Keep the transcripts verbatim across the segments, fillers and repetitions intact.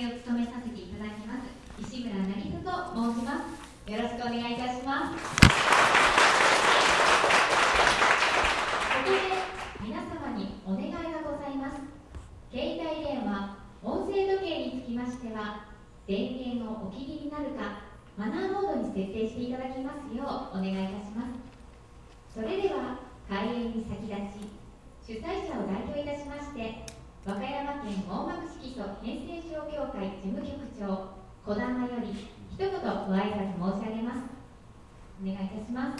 を務めさせていただきます石村渚と申します。よろしくお願いいたします。ここで皆様にお願いがございます。携帯電話、音声時計につきましては、電源をお切りになるか、マナーモードに設定していただきますようお願いいたします。それでは開演に先立ち、主催者を代表いたしまして、和歌山県網膜色素変性症協会事務局長児玉より一言ご挨拶申し上げます。お願いいたします。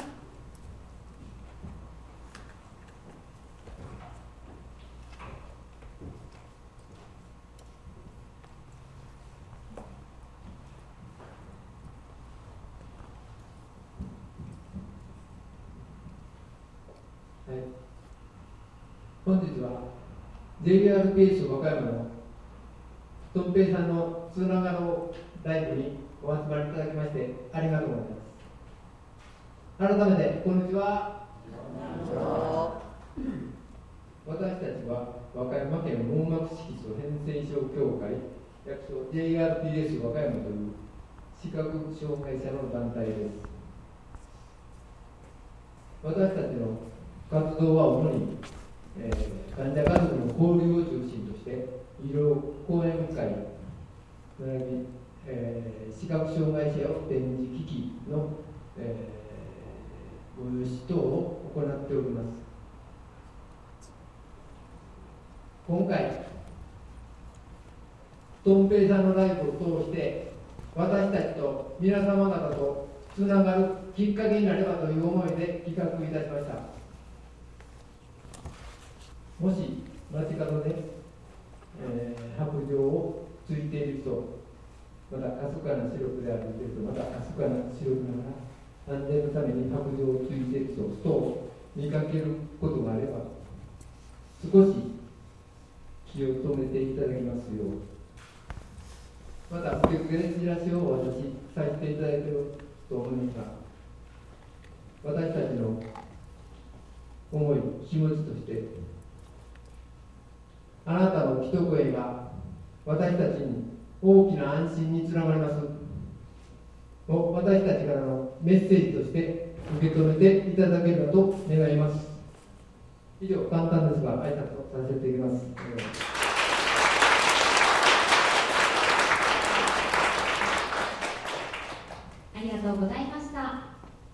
はい、本日は ジェイアールピーエス 和歌山のとん平さんのつながろうライブにお集まりいただきましてありがとうございます。改めてこんにちは。私たちは和歌山県網膜色素変性症協会略称 ジェイアールピーエス 和歌山という視覚障害者の団体です。私たちの活動は主に、えー、患者家族の交流を中心として医療講演会並び、えー、視覚障害者用展示機器の、えー、ご融資等を行っております。今回とん平さんのライブを通して私たちと皆様方とつながるきっかけになればという思いで企画いたしました。もし街角で、えー、白状をついている人、またかすかな視力で歩いている人、またかすかな視力ながら安全のために白状をついている人等を見かけることがあれば、少し気を止めていただきますよう、また受付でチラシをお渡しさせていただいていると思いますが、私たちの思い、気持ちとしてあなたの一声が私たちに大きな安心につながりますを私たちからのメッセージとして受け止めていただければと願います。以上、簡単ですが挨拶をさせていただきます。 ありがとうございました。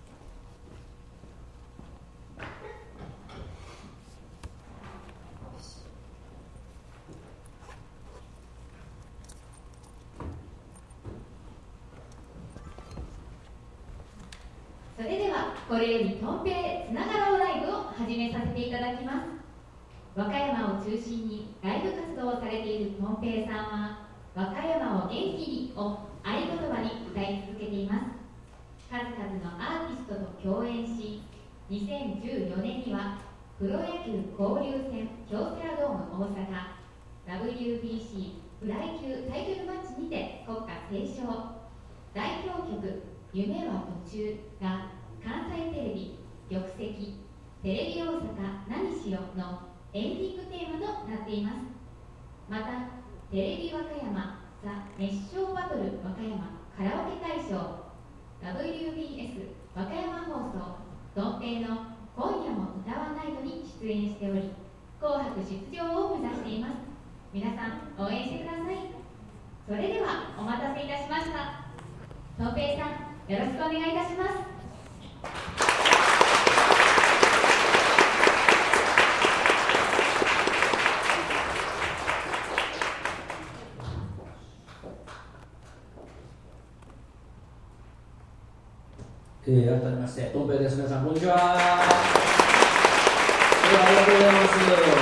それではこれよりとん平つながろうライブを始めさせていただきます。和歌山を中心にライブ活動をされているとん平さんは、和歌山を元気にを合言葉に歌い続けています。数々のアーティストと共演し、にせんじゅうよねんにはプロ野球交流戦京セラドーム大阪 ダブリュービーシー フライ級タイトルマッチにて国歌斉唱、代表曲夢は途中が関西テレビ玉石テレビ大阪何しよのエンディングテーマとなっています。またテレビ和歌山ザ・熱唱バトル和歌山カラオケ大賞 ダブリュービーエス 和歌山放送とん平の今夜も歌わないのに出演しており、紅白出場を目指しています。皆さん応援してください。それではお待たせいたしました。とん平さん、よろしくお願いいたします。 えー、改めましてとん平です。皆さんこんにちは。ありがとうございます。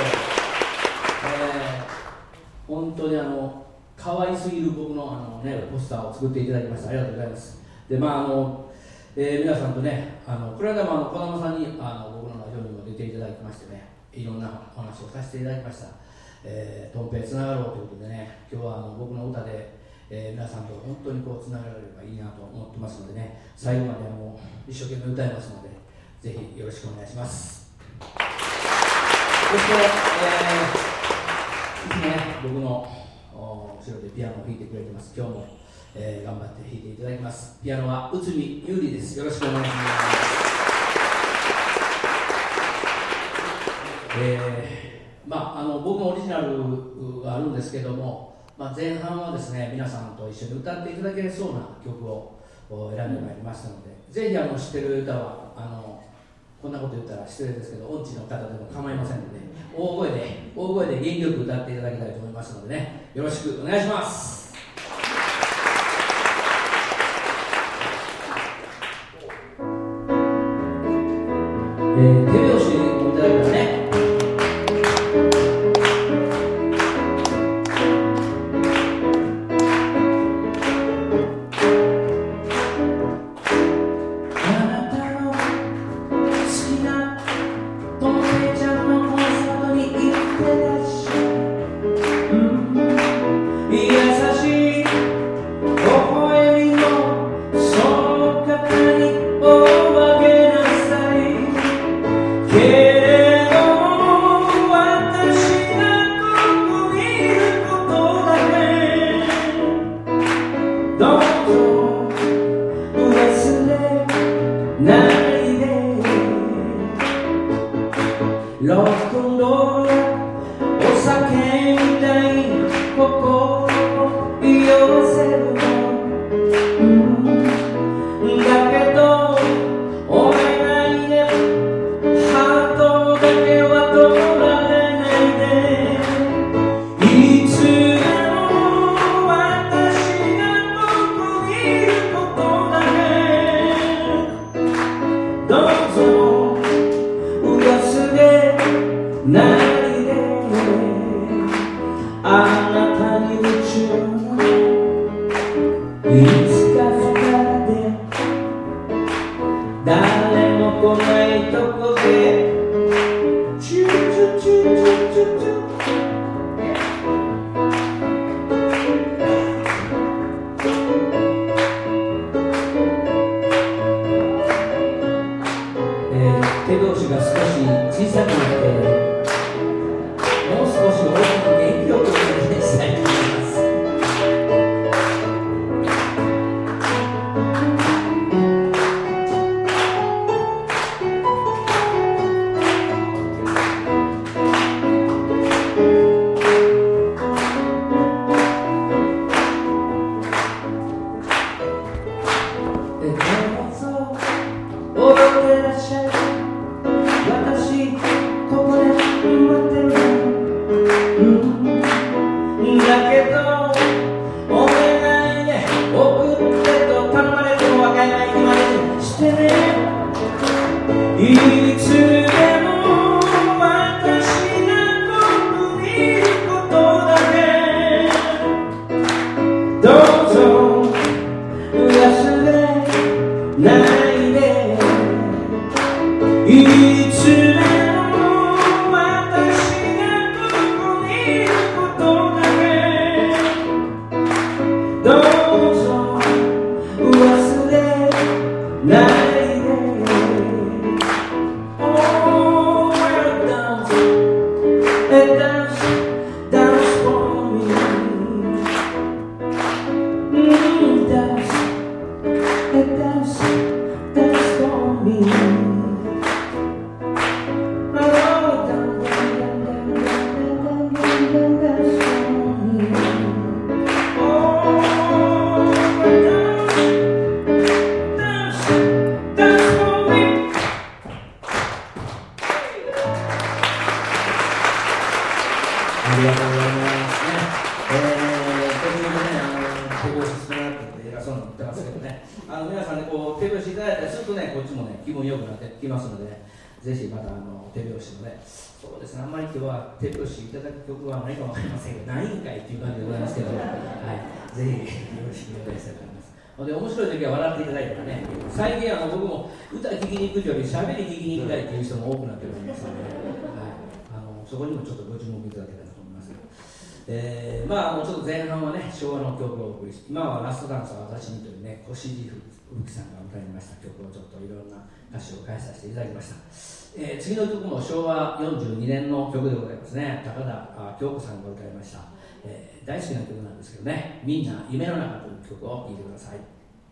えー、本当にあの可愛すぎる僕のあの、ね、ポスターを作っていただきました。ありがとうございます。で、まああのえー、皆さんとね、あのこれ間もあの児玉さんにあの僕のラジオにも出ていただきましてね、いろんなお話をさせていただきました。えー、とん平つながろうということでね、今日はあの僕の歌で、えー、皆さんと本当にこうつながれればいいなと思ってますのでね、最後まであの一生懸命歌いますので、ぜひよろしくお願いします。そして、えー、いつもね、僕の後ろでピアノを弾いてくれてます。今日も、えー、頑張って弾いていただきます。ピアノは内海優里です。よろしくお願いします。えー、まああの僕もオリジナルがあるんですけども、まあ、前半はですね皆さんと一緒に歌っていただけそうな曲を選んでまいりましたので、ぜひあの知ってる歌はあのこんなこと言ったら失礼ですけど音痴の方でも構いませんので、大声で大声で元気よく歌っていただきたいと思いますのでね、よろしくお願いします。えー、手拍子いただきますね。で面白い時は笑っていただいたらね、最近あの僕も歌聴きに行くより喋り聴きに行きたいっていう人も多くなっておりますので、はい、あのそこにもちょっとご注目いただけたらと思います。えー、まあもうちょっと前半はね昭和の曲をお送りして、今はラストダンスは私にというね、越路吹雪さんが歌いました曲をちょっといろんな歌詞を返させていただきました。えー、次の曲も昭和よんじゅうにねんの曲でございますね。高田京子さんが歌いました、 えー、大好きな曲なんですけどね、みんな夢の中という曲を聴いてください。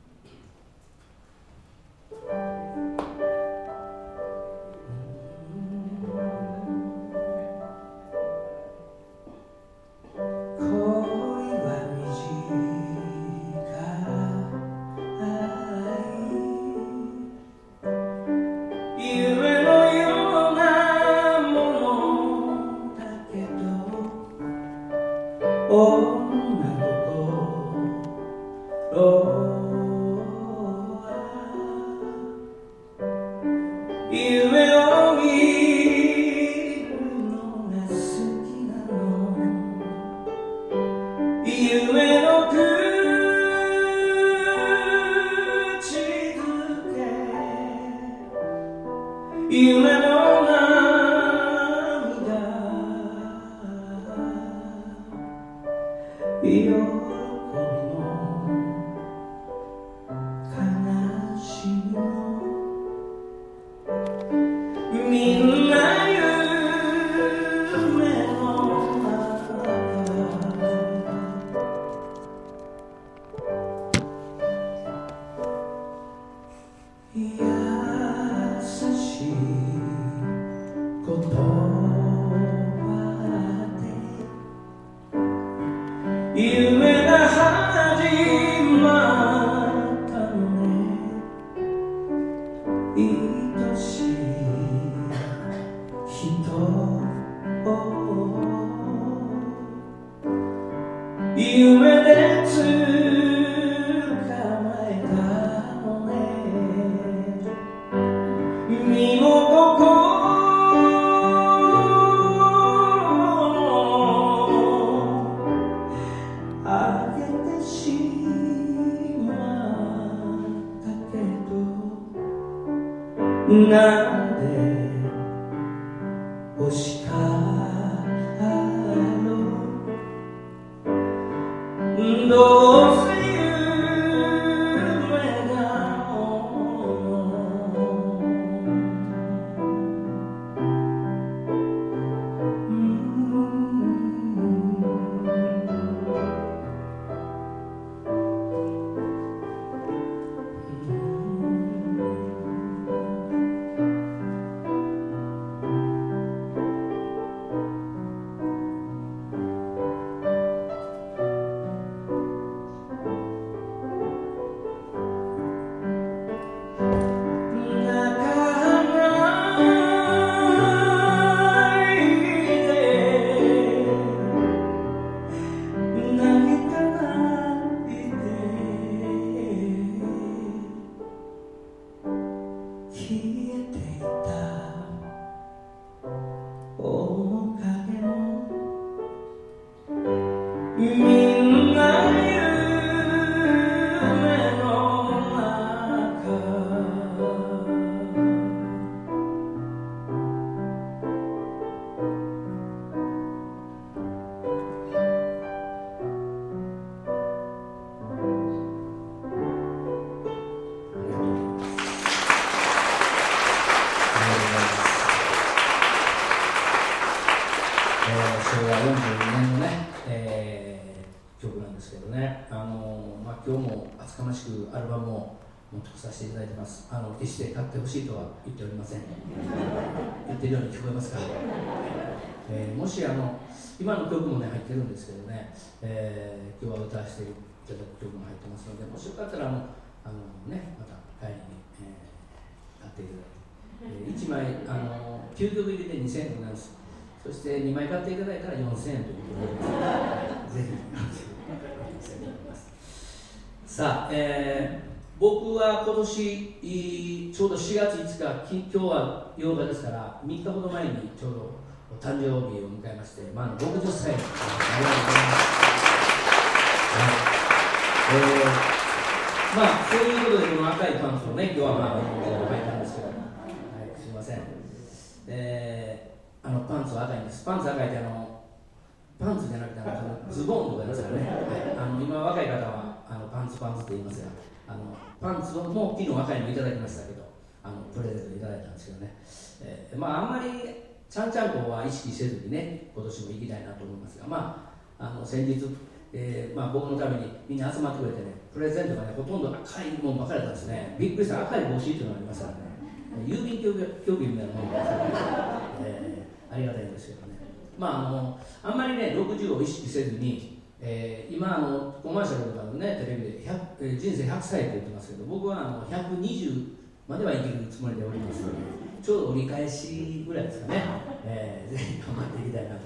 アルバムを持ってさせていただいてます。あの決して買ってほしいとは言っておりません。言ってるように聞こえますか、えー、もしあの今の曲もね入ってるんですけどね、えー、今日は歌わせていただく曲も入ってますので、もしよかったらあのあの、ね、また帰りに、えー、買っていただいて、えー、いちまいあのきゅうきょく入りでにせんえんでございます。そしてにまい買っていただいたらよんせんえんということでぜひさあ、えー、僕は今年ちょうどしがついつか、今日はようかですからみっかほど前にちょうど誕生日を迎えまして、まあ、ろくじゅっさいになりました。えー、まあそういうことでこの赤いパンツをね今日はまあ履いたんですけど、はい、すいません。えー、あのパンツは赤いんです。パンツ赤いってあのパンツじゃなくてあのズボンとかですからね、はい、あの今若い方はあのパンツパンツって言いますが、あのパンツも昨日若いのいただきましたけど、あのプレゼントいただいたんですけどね、えー、まああんまりちゃんちゃんこは意識せずにね今年も行きたいなと思いますが、まああの先日、えーまあ、僕のためにみんな集まってくれてね、プレゼントがねほとんど赤いもんばかりだったんですね。びっくりした。赤い帽子っていうのがありますからね、郵便局局員みたいなもんですからね、えー、ありがたいんですけどね。まああのあんまりねろくじゅうを意識せずに、えー、今あのコマーシャルとかのねテレビでひゃく、えー、人生ひゃくさいって言ってますけど、僕はあのひゃくにじゅうまでは生きるつもりでおりますので、ちょうど折り返しぐらいですかね、えー、ぜひ頑張っていきたいなと思って。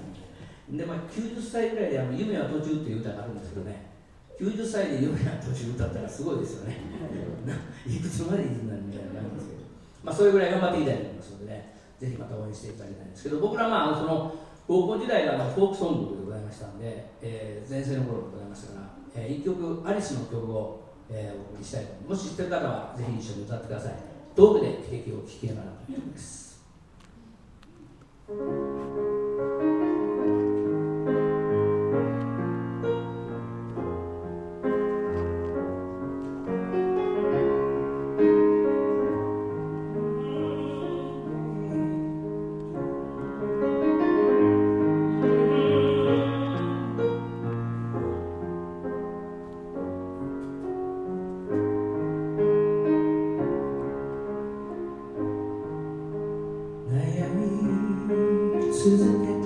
で、まあ、きゅうじゅっさいぐらいであの夢は途中っていう歌があるんですけどね、きゅうじゅっさいで夢は途中歌ったらすごいですよねいくつまでいくんだみたいな感じですけど、まあ、それぐらい頑張っていきたいと思いますのでね、ぜひまた応援していただきたいんですけど、僕らまあその高校時代がフォークソングでございましたんで、えー、前世の頃でございましたから、えー、いっきょくアリスの曲を、えー、お送りしたいと思います。もし知ってる方はぜひ一緒に歌ってください。道具で奇跡を聴きながらという曲です。 続けた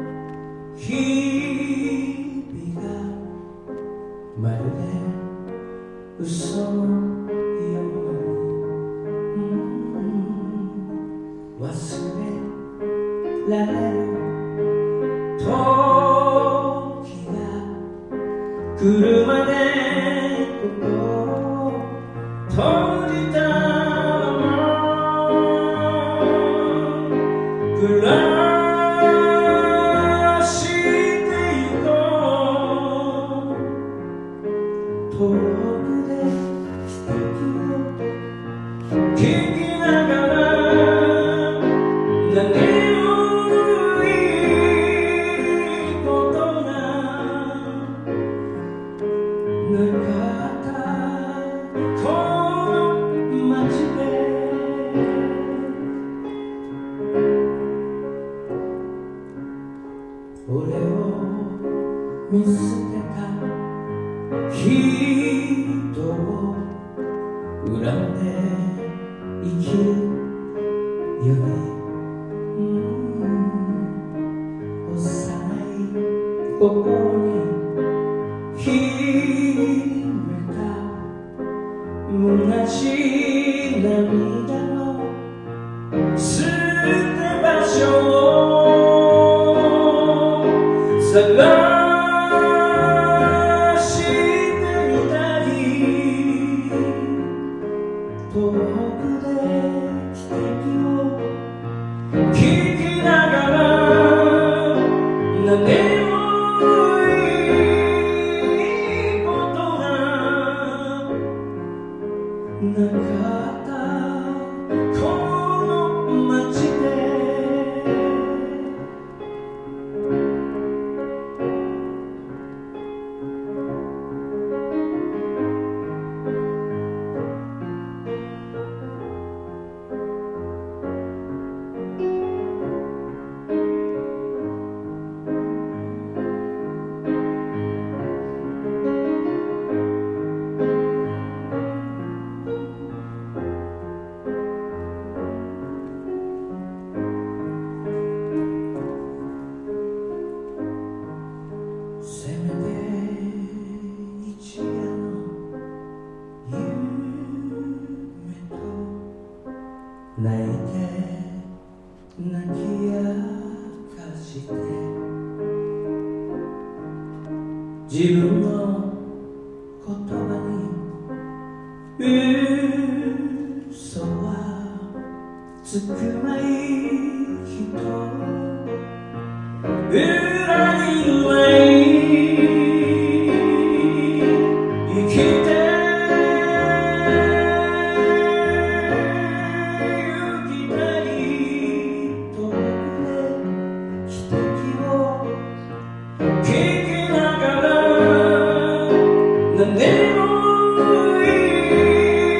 日々がまるで嘘のように、うん、忘れられる時が来るまで心を閉じたまま暮ら見捨てた人を恨んで生きるより、うん、幼い心に秘めた虚しい涙の捨て場所を探自分の言葉に嘘はつくまい人裏切るない生きて行きたい遠くで奇跡を聞きながら何でもい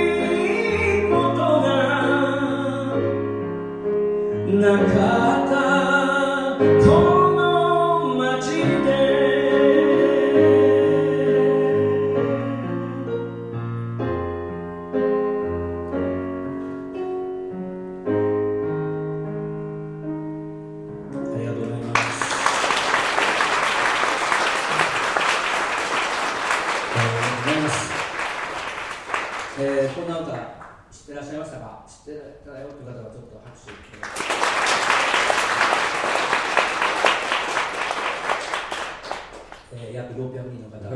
いことがなかったます。えー、こんな歌知ってらっしゃいましたか？知ってたよという方はちょっと拍手をお願いします。えー、約ろっぴゃくにんの方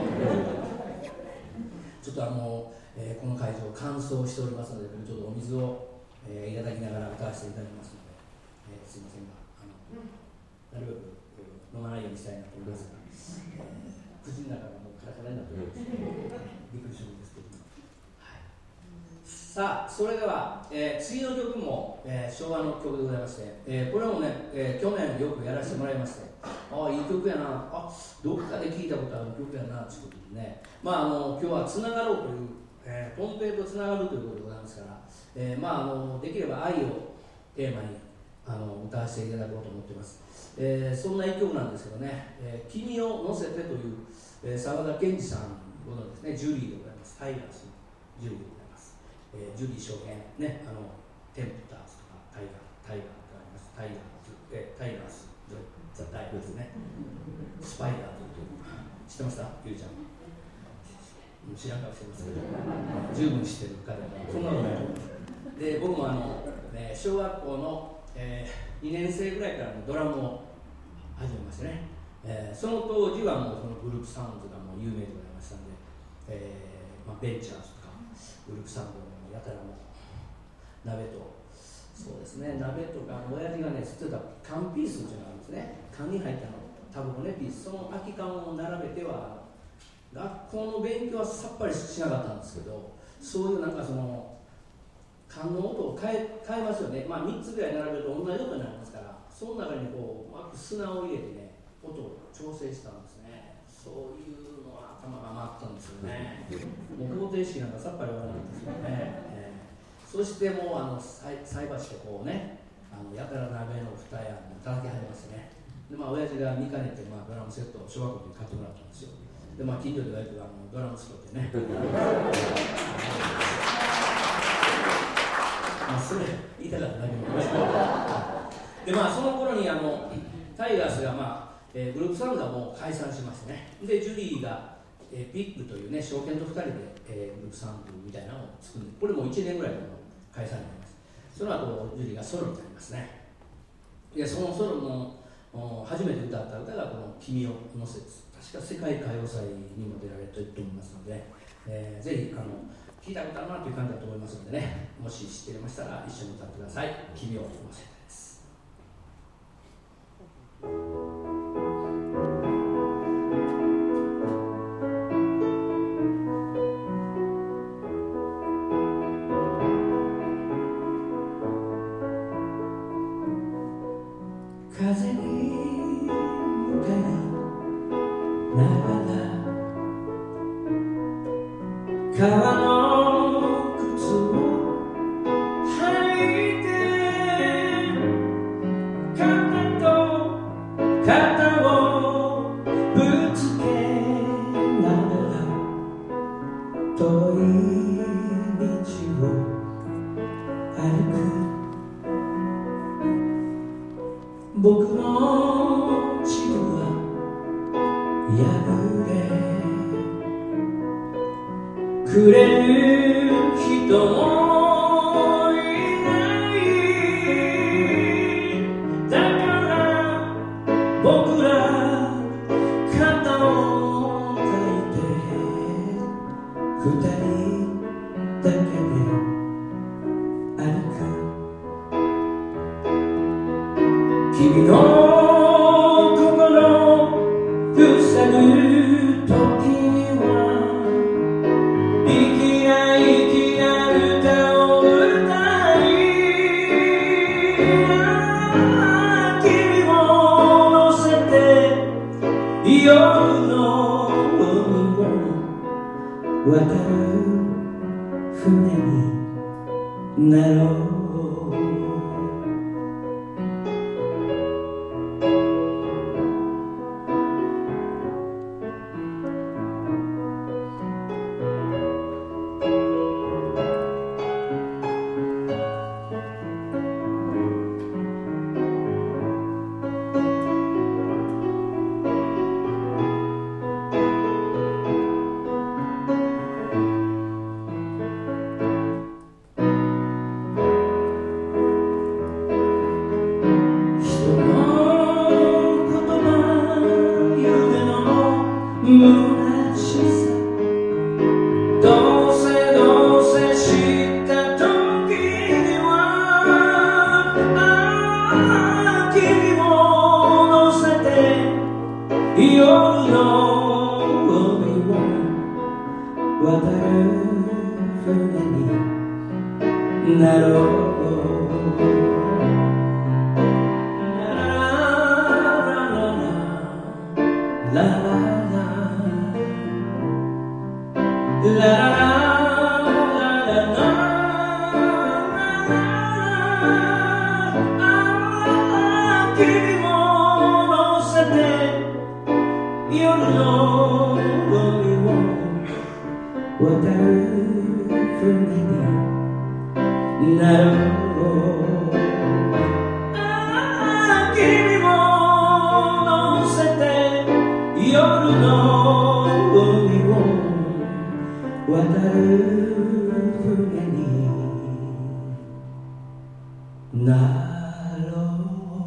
ちょっとあの、えー、この会場乾燥しておりますので、ちょっとお水を、えー、いただきながら歌わせていただきますので、えー、すいませんが、あのなるべく飲まないようにしたいなと思いますが、えー、口の中がもうカラカラになっておりますびっくりするんですけども、はい、さあそれでは、えー、次の曲も、えー、昭和の曲でございまして、えー、これもね、えー、去年よくやらせてもらいまして、ああいい曲やな、あどっかで聴いたことある曲やなということでね、まああの今日はつながろうという、えー、ポンペイとつながるということでございますから、えー、まああのできれば愛をテーマにあの歌わせていただこうと思っています。えー、そんな一曲なんですけどね、えー、君を乗せてという、えー、沢田研二さんご存知ですね、ジュリーでございます。タイガースのジュリーでございます。えー、ジュリー翔平ね、あのテンプターズとかタイガータイガーとあります。タイガーズ、えー、タイガースザ・タイガーズね、スパイダーという曲知ってました？ゆうちゃん知らんかもしれませんけど十分知ってる彼はそんなのね。で僕もあの、ね、小学校の、えー、にねん生ぐらいからのドラムを始めましてね、えー、その当時はもうそのグループサウンドがもう有名でございましたんで、えーまあ、ベンチャーズとかグループサウンドのやたらも鍋とそうですね、鍋とか親父がね吸ってた缶ピースっていうのがあるんですね。缶に入ったのタバコねピース、その空き缶を並べては学校の勉強はさっぱりしなかったんですけど、そういうなんかその缶の音を変え、変えますよね。まあみっつぐらい並べると同じ音になりますから、その中にこううまく砂を入れてね音を調整したんですね。そういうのは頭が回ったんですよね。もう方程式なんかさっぱりわからないんですよね。そしてもうあの菜箸でこうね、あのやたら鍋の蓋や叩き始めましてね。でまあ親父が見かねて、まあ、ドラムセットを小学校に買ってもらったんですよ。でまあ近所で言われてるあのドラムストってね。まあそれ言いたかっただけの話でまあその頃にあのタイガースがまあ、えー、グループサウンドはもう解散しましてね。でジュリーがえー、ビッグというね証券とふたりで、えー、グループサウンドみたいなのを作るんで、これもいちねんぐらいの解散になります。その後ジュリーがソロになりますね。でそのソロの初めて歌った歌がこの「君を乗せ」確か世界歌謡祭にも出られていると思いますので、えー、ぜひあの聞いたことあるなという感じだと思いますのでね、もし知っていましたら一緒に歌ってください。君を乗せてです。 風に向かいながら川の靴を履いて肩と肩をぶつけながら遠い道を歩く僕のチームは破れくれる人もいないだから僕ら肩を抱いて二人だけで歩く君の心塞ぐ時には粋な粋な歌を歌い君を乗せて夜の海を渡る船になろう「 虚しさどうせどうせした時にはああ君を乗せて夜の海を渡る船になろうラララ君も乗せて夜の海を渡る船になろうああ君も乗せて夜の海を渡る船になろう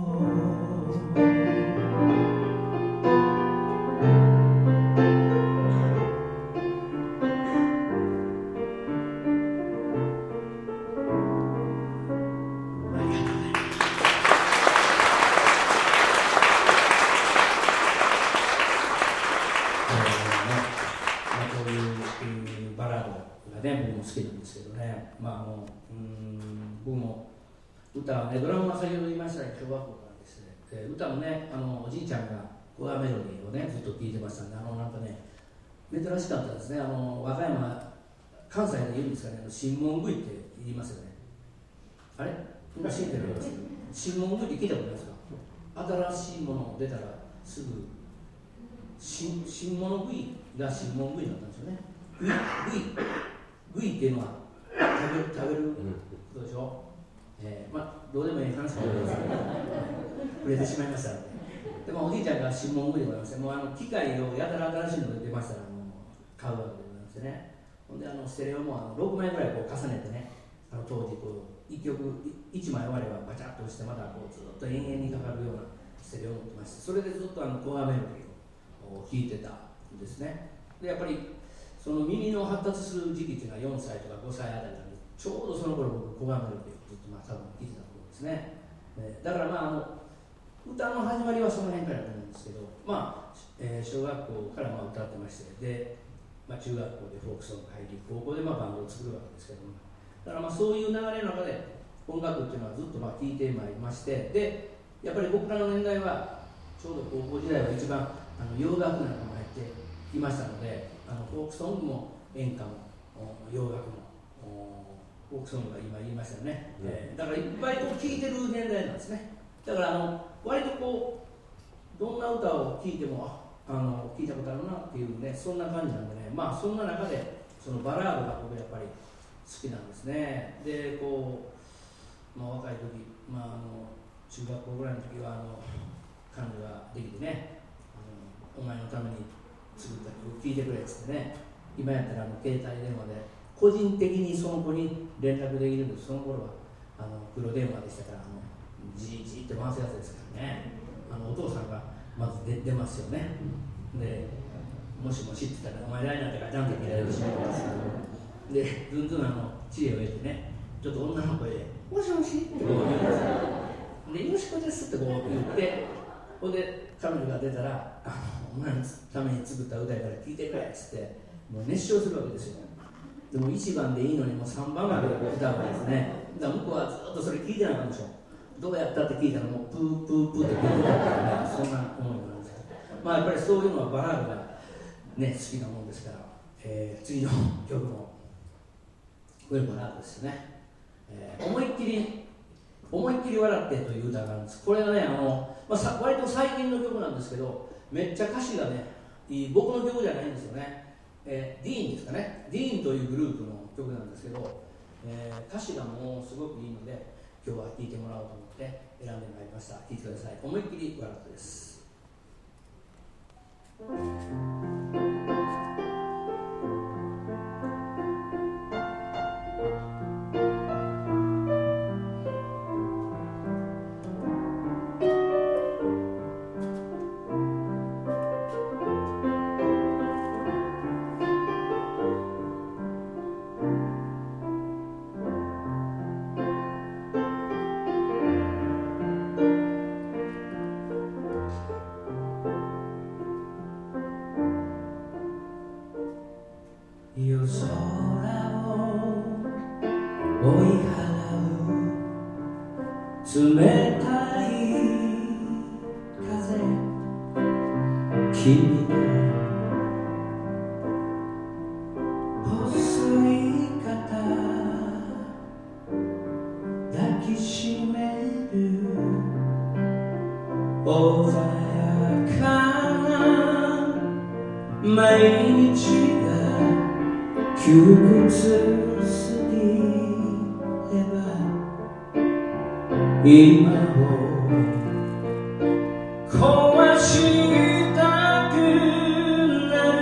好きなんですけどね、まあ、あのうーん僕も歌はね、ドラムは先ほど言いましたけど、小学校からですね、えー、歌もね、あのおじいちゃんがコアメロディーをね、ずっと聴いてましたんで、あのなんかね、珍しかったですね、あの和歌山、関西で言うんですかね、新門食いって言いますよね。あれ今知ってるよ。新門食いって聞いたことないですか？新しいもの出たらすぐ、新新物食いが新門食いになったんですよね。食い、食い。グイっていうのは食べる、食べることでしょ、えー、まあどうでもいい話かもしれませんけど触れてしまいましたので、でもおじいちゃんが新聞グイでございまして、もうあの機械をやたら新しいのが出ましたらもう買うわけでございましてね、ほんであのステレオもあのろくまいぐらいこう重ねてね、あの当時こういっきょくいちまい終わればバチャッと押してまたこうずっと延々にかかるようなステレオを持ってまして、それでずっとあのコアメロディーを弾いてたんですね。でやっぱりその耳の発達する時期っていうのはよんさいとかごさいあたりなんで、ちょうどその頃僕コアメロディーをずっとまあ多分聴いてたところですね。えー、だからまああの歌の始まりはその辺からだと思うんですけど、まあ、えー、小学校からまあ歌ってまして、で、まあ、中学校でフォークソング入り、高校でまあバンドを作るわけですけども、だからまあそういう流れの中で音楽っていうのはずっとまあ聴いてまいりまして、でやっぱり僕らの年代はちょうど高校時代は一番あの洋楽なんかも入っていましたので、あのフォークソングも演歌も洋楽もフォークソングが今言いましたよね、うん、えー、だからいっぱいこう聴いてる年代なんですね。だからあの割とこうどんな歌を聴いてもあの聴いたことあるなっていうね、そんな感じなんでね、まあそんな中でそのバラードが僕やっぱり好きなんですね。でこう、まあ、若い時、まあ、あの中学校ぐらいの時はあの彼女ができてね、あのお前のために作った曲聴いてくれっつってね、今やったらあの携帯電話で個人的にその子に連絡できるんです。その頃はあの黒電話でしたから、あのじーじーって回すやつですからね、あのお父さんがまず 出, 出ますよね。でもしもしって言ったらお前誰なんてかちゃんと切られてしまうんですけど、でずんずんあの知恵を得てね、ちょっと女の声でもしもしってこう言うんですよ。でよしこですってこう言って、ほんで彼女が出たら、あのお前のために作った歌やから聴いてくれっつってもう熱唱するわけですよ。でもいちばんでいいのにもうさんばんまで歌うわけですね。だから向こうはずっとそれ聴いてなかったんでしょ。どうやったって聞いたらもうプープープーって聞いてたからね、そんな思いなんですけど、まあやっぱりそういうのはバラードがね好きなもんですから、えー、次の曲もこれバラードですよね。えー、思いっきり思いっきり笑ってという歌があるんです。これがね、あの、まあ、さ割と最近の曲なんですけど、めっちゃ歌詞がねいい、僕の曲じゃないんですよね。えー、ディーンですかね、ディーンというグループの曲なんですけど、えー、歌詞がもうすごくいいので今日は聴いてもらおうと思って選んでまいりました。聴いてください。思いっきり笑ってです。 夜空を追い払う冷たい風君の細い肩抱きしめる穏やかな毎日が窮屈すぎれば今を壊したくなる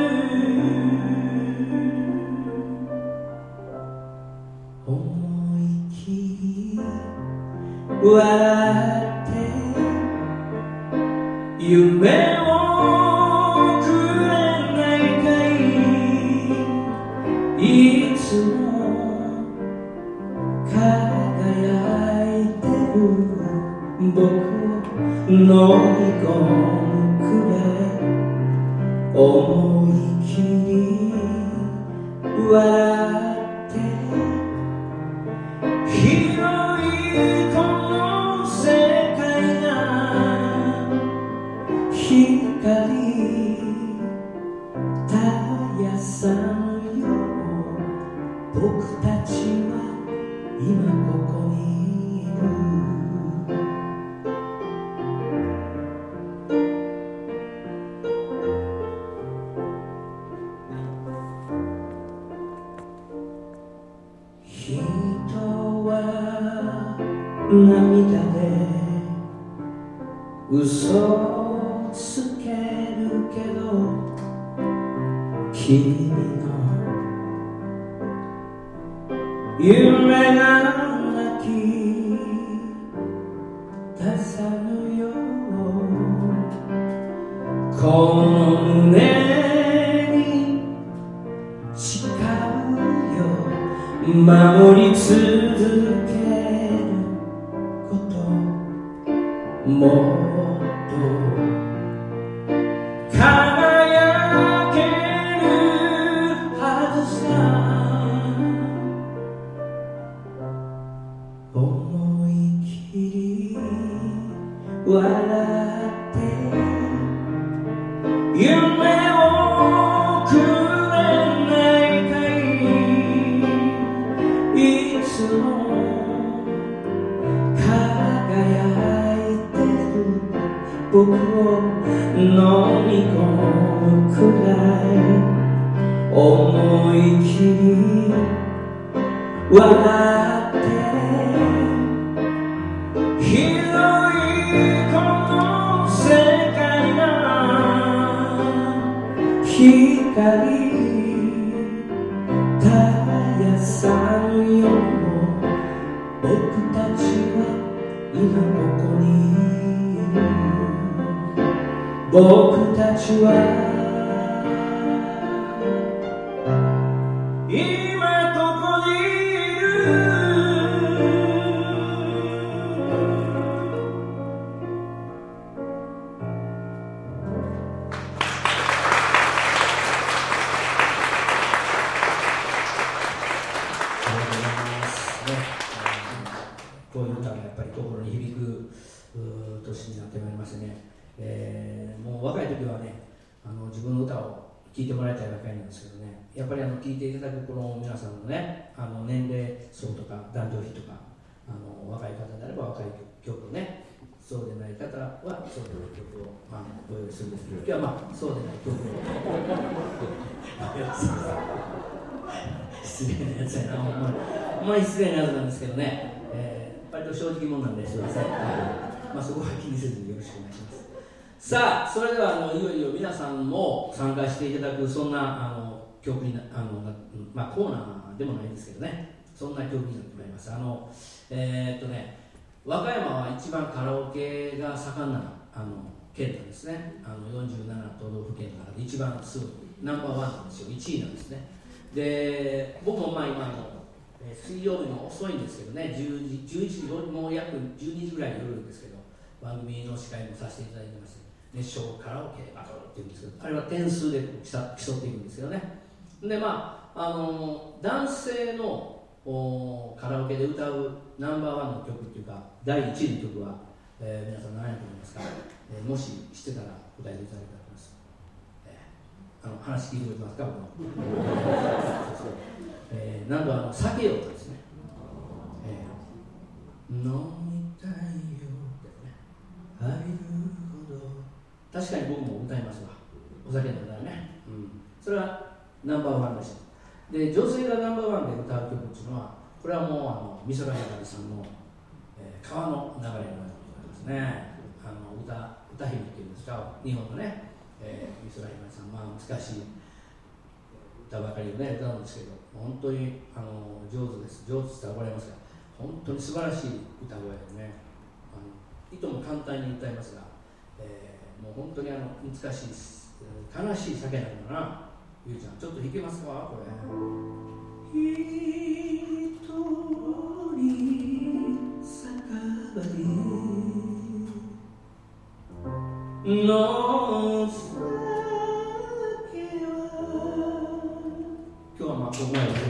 思い切り笑って夢をくれないかいいつも輝いてる僕を飲み込むくれ思い切り笑って広いこの世界が光たやさんよ僕たちは今ここにいる人は涙で嘘をつけるけど君の夢が泣き出さぬよこの胸に誓うよ守り続けることもっと輝けるはずさ思い切り笑って夢をくれないかいいつも輝いてる僕を飲み込むくらい思い切り笑って広いこの世界が光たやさんよ僕たちは今ここにいる僕たちは今ここにいるこういう歌がやっぱり心に響く年になってまいりましてね、えー、もう若い時はねあの自分の歌を聴いてもらいたいばかりなんですけどねやっぱりあの聴いていただくこの皆さんのねあの年齢層とか男女比とかあの若い方であれば若い曲をねそうでない方はそうでない曲を、まあ、ご用意するんですけど今日はまあそうでない曲を失礼なやつやなほんまにほんまに失礼なやつなんですけどね、えー、割と正直者なんですいません、まあ、そこは気にせずによろしくお願いします。さあそれではあのいよいよ皆さんも参加していただくそんなあの曲になあの、まあ、コーナーでもないんですけどねそんな曲になってまいります。あのえー、っとね和歌山は一番カラオケが盛んなあの県なんですね。あのよんじゅうなな都道府県の中で一番すごいナンバーワンなんですよ。いちいなんですね。で僕もまあ今の水曜日の遅いんですけどねじゅうじじゅういちじもう約じゅうにじぐらいに夜んですけど番組の司会もさせていただいてまして熱唱カラオケバトルっていうんですけどあれは点数で競っていくんですよね。 でまああの男性のカラオケで歌うナンバーワンの曲っていうかだいいちいの曲は、えー、皆さん何やと思いますか、えー、もし知ってたら答えていただきたいと思います、えー、あの話聞いてくれてますか僕のえー、なんとあの酒よですね、えー、飲みたいよってね、入るほど確かに僕も歌いますわ、お酒飲んだらね、うん、それはナンバーワンでした。で女性がナンバーワンで歌う曲っていうのはこれはもうあの美空ひばりさんの、えー、川の流れのようでございますね。あの 歌, 歌姫っていうんですか、日本のね、えー、美空ひばりさん、まあ難しい歌ばかりをね歌うんですけど、本当にあの上手です。上手って言ったら怒られますが、本当に素晴らしい歌声でね、あのいとも簡単に歌いますが、えー、もう本当にあの難しい悲しい酒なんだな。ゆうちゃんちょっと弾けますかこれ。一人酒場での酒は今日はまあここまでで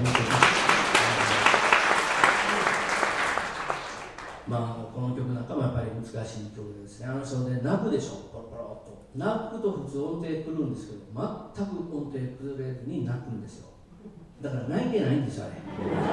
まあこの曲なんかもやっぱり難しい曲ですね。あの人で泣くでしょ、ポロポロっと泣くと普通音程くるんですけど、全く音程崩れずに泣くんですよ。だから泣いてないんですよあれ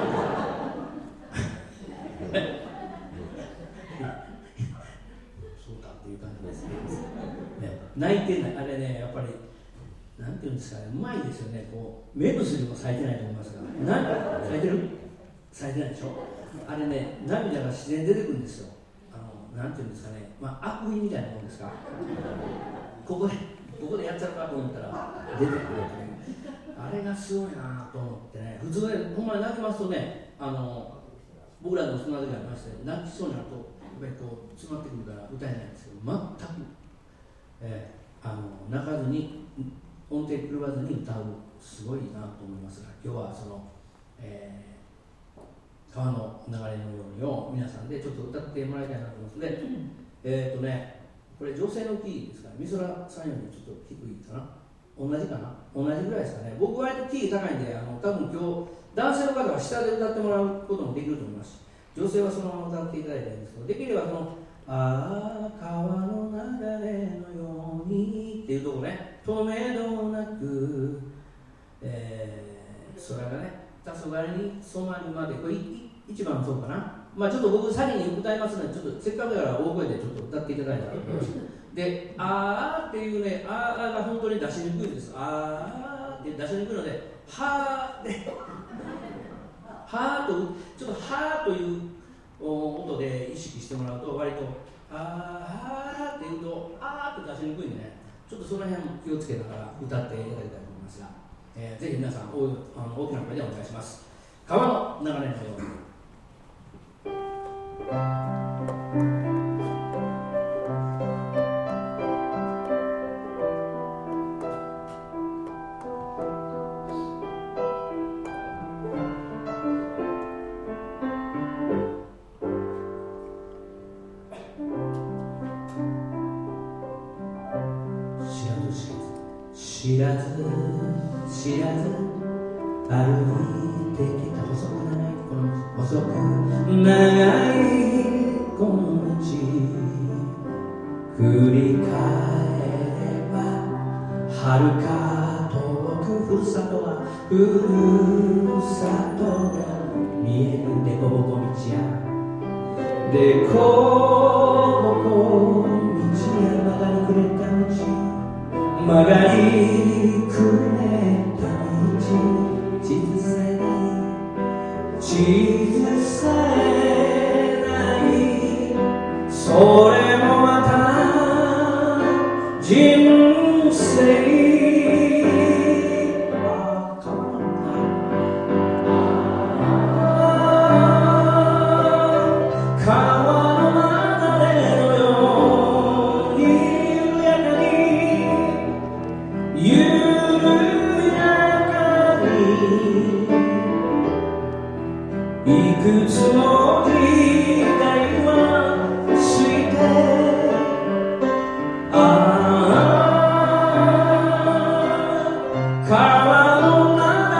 そうかっていう感じですね。泣いてない、あれね、やっぱりなんていうんですかね、うまいですよね。こう目薬も咲いてないと思いますが、な咲いてる咲いてないでしょ。あれね、涙が自然に出てくるんですよ。あのなんていうんですかね、まあ悪意みたいなもんですか。ここでここでやっちゃうかと思ったら出てくるという、あれがすごいなと思ってね。普通ね、ほんまに泣きますとね、あの僕らのそんな時ありまして、泣きそうになるとやっぱりこう詰まってくるから歌えないんですけど、全く、えー、あの泣かずに音程狂わずに歌う、すごいなと思いますが、今日はその、えー、川の流れのようにを皆さんでちょっと歌ってもらいたいなと思いますので、えっとね、これ女性のキーですから、美空さんよりちょっと低いかな、同じかな、同じぐらいですかね。僕は割とキー高いんで、あの多分今日男性の方は下で歌ってもらうこともできると思います。女性はそのまま歌っていただいたらいいんですけど、できればそのああ川の流れのようにっていうところね、透明度なく、えー、空がね黄昏に染まるまで、これ一番そうかな。まあちょっと僕先に歌いますので、ちょっとせっかくだから大声でちょっと歌っていただいたらと思います。で、あーっていうね、あーが本当に出しにくいんです。あーって出しにくいので、はーで、はーと、ちょっとはーという音で意識してもらうと、割と、あーって言うと、あーって出しにくいんでね、ちょっとその辺気をつけながら歌っていただきたいと思いますが、えー、ぜひ皆さん大、あの大きな声でお願いします。川の流れのように。知らず知らず歩いてきた細く長いこの細く長いこの道、振り返れば遥か遠くふるさとはふるさとが見えるでこぼこ道やでこぼこ道や曲がりくれた道、曲がりくれた道、地図さえない地図さえない、それもまた人生。いくつの時代は過ぎて、ああ川の流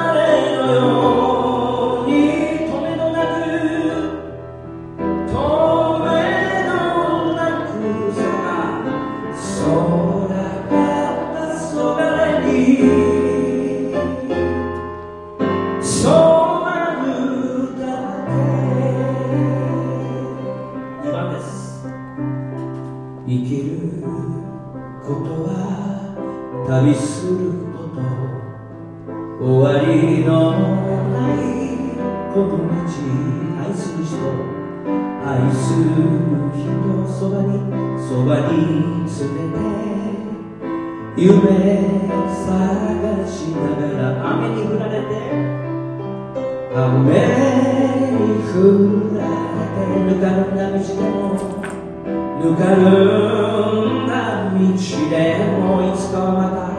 終わりのないこの道、愛する人、愛する人、そばにそばに連れて夢探しながら、雨に降られて雨に降られて、ぬかるんだ道でもぬかるんだ道でも、いつかはまた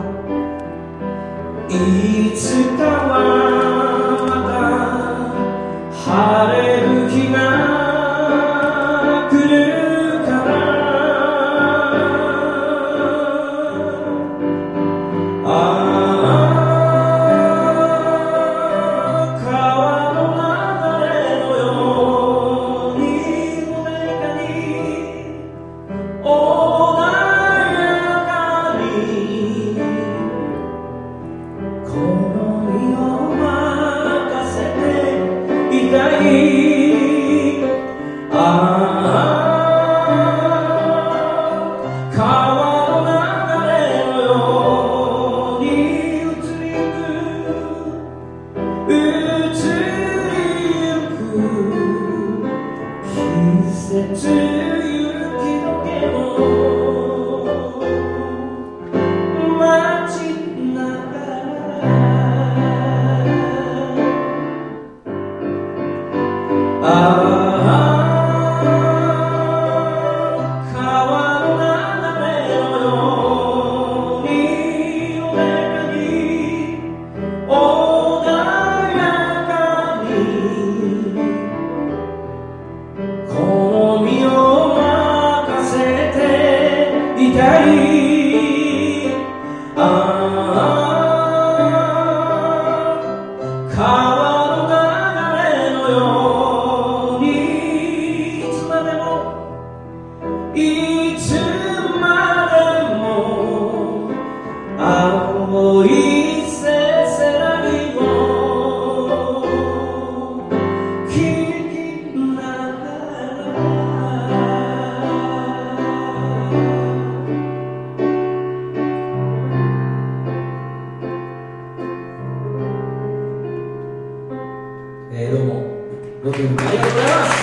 いつかはまた晴れる日が来るから、ああ川の流れのように穏やかに穏やかにこの身を任せていたい、ああ川の流れのように移りゆく移りゆく季節、雪解けも待ちながら、ああ川の流れのように穏やかに穏やかにこの身を任せていたい、ああ川の流れのように、いつまでもいつまでも青いせせらぎを聞きながら、えー、どうもご協力ありがとうございます。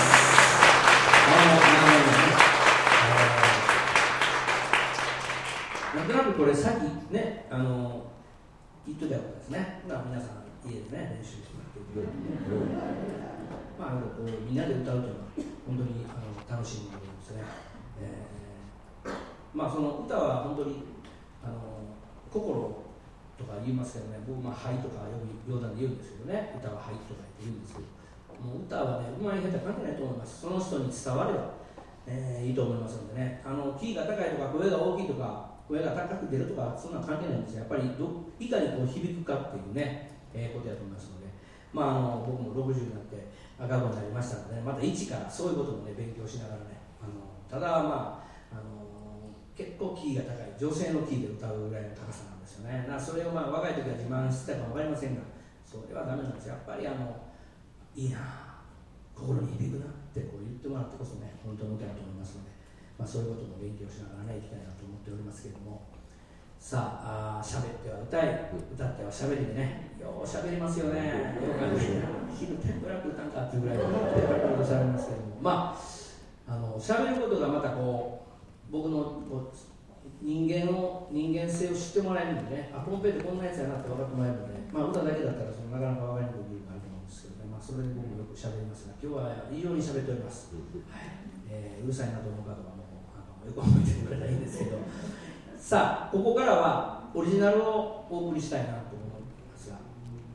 なんとなくこれさっきね、あの言っときゃよかったですね。まあ皆さん家でね練習してもらっているまあこうみんなで歌うというのは本当にあの楽しいものですね。えー、まあその歌は本当にあの心とか言いますけどね、僕まあ肺とかよく冗談で言うんですけどね、歌は肺とか言うんですけど、もう歌はねうまい下手関係ないと思います。その人に伝われば、えー、いいと思いますのでね、あのキーが高いとか声が大きいとか声が高く出るとかそんな関係ないんですよ。やっぱりどいかにこう響くかっていうね、えー、ことやと思いますので、まあ、あの僕もろくじゅうになって赤子になりましたので、ね、また一からそういうこともね勉強しながらね、あのただまああの結構キーが高い女性のキーで歌うぐらいの高さなんですよね。なそれをまあ若い時は自慢してたか分かりませんが、それはダメなんですよ。やっぱりあのいいな心に響くなってこう言ってもらってこそね本当の歌だと思いますので、まあ、そういうことも勉強しながらねいきたいなと思っておりますけれども、さあしゃべっては歌い歌ってはしゃべりでね、ようしゃべりますよね。よう感じて昼天ぷら食うたんかっていうぐらいことされますけれども、まああのしゃべることがまたこう僕のこう人間を人間性を知ってもらえるのでね、あポンペイってこんなやつやなって分かってもらえるので、まあ、歌だけだったらそのなかなか分かりにくい部分があると思うんですけどね、まあ、それで僕もよくしゃべりますが、今日は非常にしゃべっております、はいえー、うるさいなと思う方はもうあの横向いてくれたらいいんですけどさあここからはオリジナルをお送りしたいなと思いますが、あ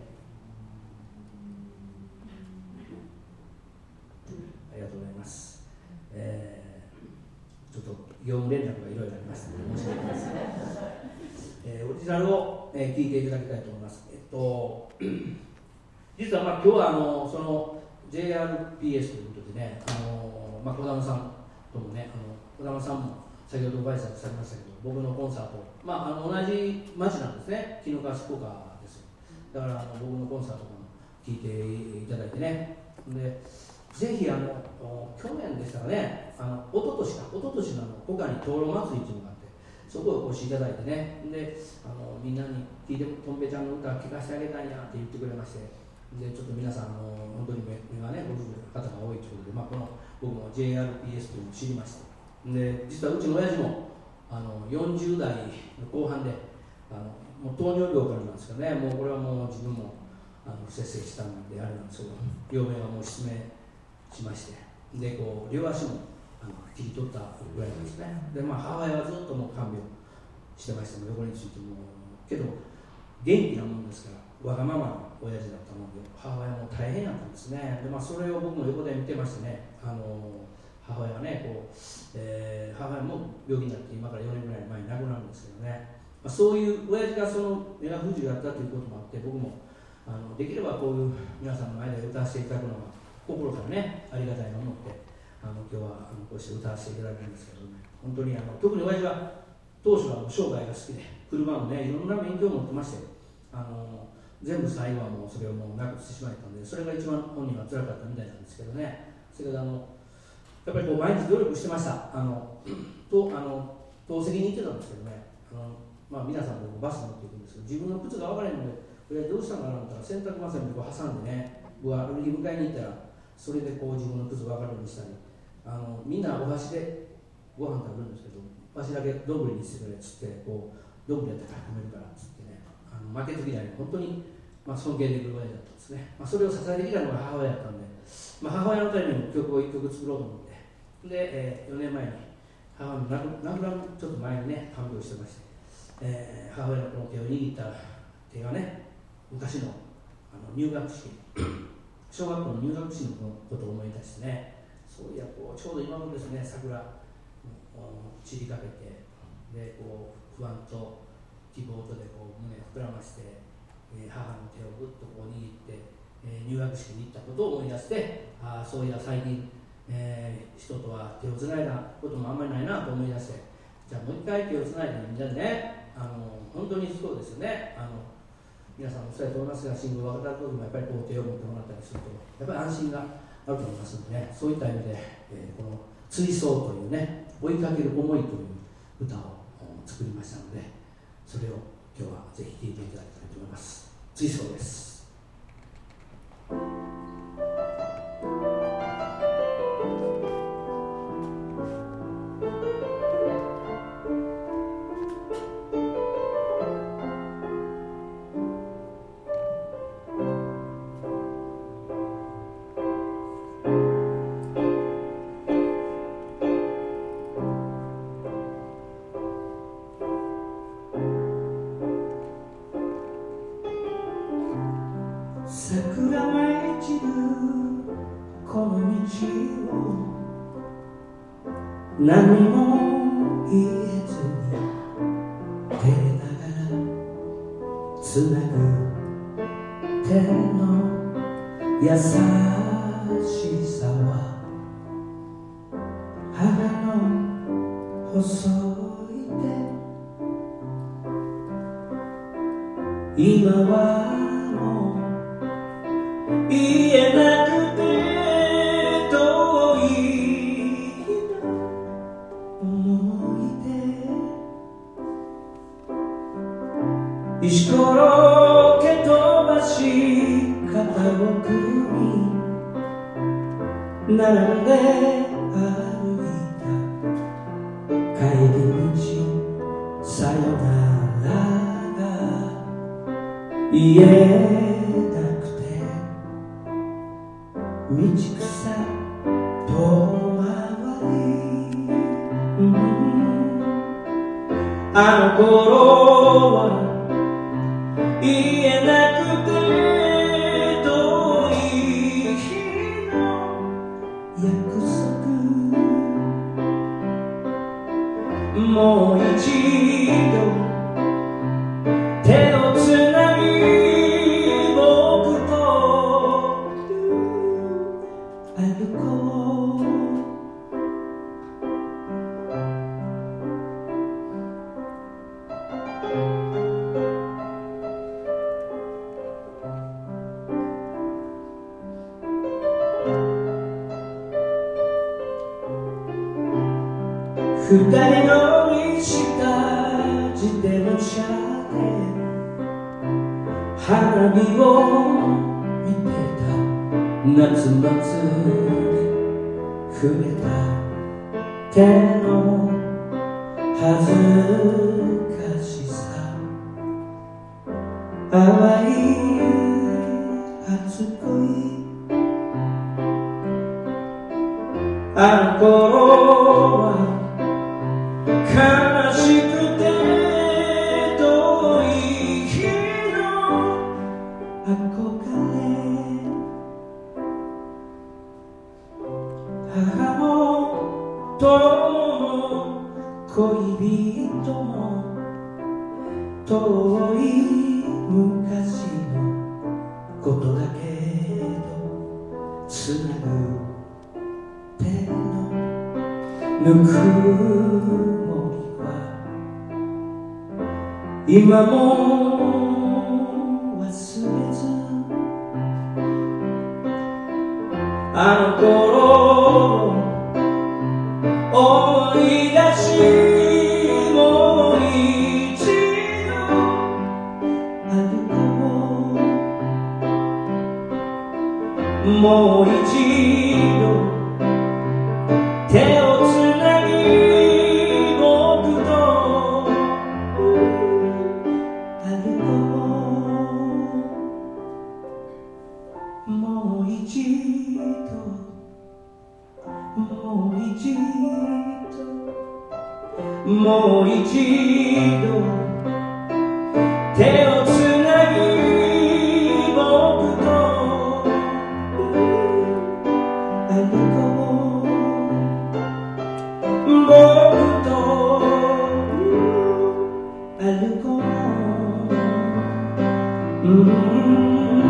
りがとうございます、えー、ちょっと業務連絡がいろいろありましたので申し訳ないですけど、えー、オリジナルを、えー、聞いていただきたいと思います。えっと実はまあ今日はあのその ジェイアールピーエス ということでね、あのまあ、児玉さんともね、あの児玉さんも先ほどご挨拶されましたけど、僕のコンサート、まあ、あの同じ町なんですね、紀の川福岡です。だからあの僕のコンサートも聞いていただいてね、でぜひあの去年でしたかね、あの一昨年か一昨年のあの古河に灯籠祭りっていうのがあって、 そこをお越しいただいてね、であのみんなに聞いて、とんぺちゃんの歌聴かせてあげたいなって言ってくれまして、でちょっと皆さんあの本当に目がねご存知の方が多いということで、まあ、この僕も ジェイアールピーエス というのを知りました。で実はうちの親父もあのよんじゅう代の後半であのもう糖尿病からなんですけどね、もうこれはもう自分もあの不摂生したんであれなんですけど、両目がもう失明しまして、でこう両足もあの切り取ったぐらいなんですね。で、まあ、母親はずっともう看病してました。横についてもけど元気なもんですから、わがままな親父だったもんで、母親も大変だったんですね。で、まあ、それを僕も横で見てましてね、あの母親はねこう、えー、母親も病気になって今からよねんぐらい前に亡くなるんですけどね、まあ、そういう親父がその目が不自由だったということもあって、僕もあのできればこういう皆さんの前で歌わせていただくのが心からねありがたいなと思って、あの今日はあのこうして歌わせていただくんですけどね、本当にあの特に親父は当初はもう商売が好きで、車もねいろんな免許を持ってまして、あの全部最後はもうそれをもうなくしてしまったんで、それが一番本人は辛かったみたいなんですけどね。それからあのやっぱりこう毎日努力してました。あのとあの透析に行ってたんですけどね、あの、まあ、皆さんでバス乗っていくんですけど、自分の靴が分からないので、これどうしたのかなと思ったら、洗濯バサミでこう挟んでね、僕は歩き迎えに行ったら、それでこう自分の靴分かるようにしたり、あのみんなお箸でご飯食べるんですけど、わしだけどぶりにしてくれっつって、こうどぶりやったら食べるからっつってね、あの負けず嫌いに本当に、まあ、尊敬できる親だったんですね。まあ、それを支えてきたのが母親だったんで、まあ、母親のために曲をいっきょく作ろうと思って、で、えー、よねんまえに母親の亡くなるちょっと前にね看病してまして、えー、母親のこの手を握った手がね、昔のあの入学式小学校の入学式のことを思い出してね、そういやこうちょうど今頃ですね、桜散りかけて、でこう不安と希望とでこう胸を膨らまして、えー、母の手をぐっとこう握って、えー、入学式に行ったことを思い出して、あそういや最近、えー、人とは手をつないだこともあんまりないなと思い出して、じゃあもう一回手をつないでみんなでね、あの本当にそうですよね、あの皆さんもそうやと思いますが、信号を渡るときもやっぱりこう手を持ってもらったりするとやっぱり安心があると思いますのでね、そういった意味で、えー、この追走というね、追いかける思いという歌を作りましたので、それを今日はぜひ聴いていただきたいと思います。追走です。 桜舞い散るこの道を何も言えずに照れながらつなぐ手の優しさは母の細い手、今は言えなくて遠い思い出、石ころ蹴飛ばし肩を組み並んで歩いた帰り道、さよならが言え道草遠回り、うん、あの頃は言えなくて遠い日の約束、もう一度手をつなぎ僕と歩こう。二人乗りした自転車で花火を見てた夏祭り触れた手の恥ずかしさ淡い初恋あの頃は悲しくて遠い日の憧れ母も友も恋人も遠い昔のことだけどつなぐ手のぬくもりは今も忘れずあの頃思い出しもう一度歩こうもう一度手をつなぎ僕と歩こうもう一度もう一度もう一度手をつなぎ僕と歩こう僕と歩こう、うん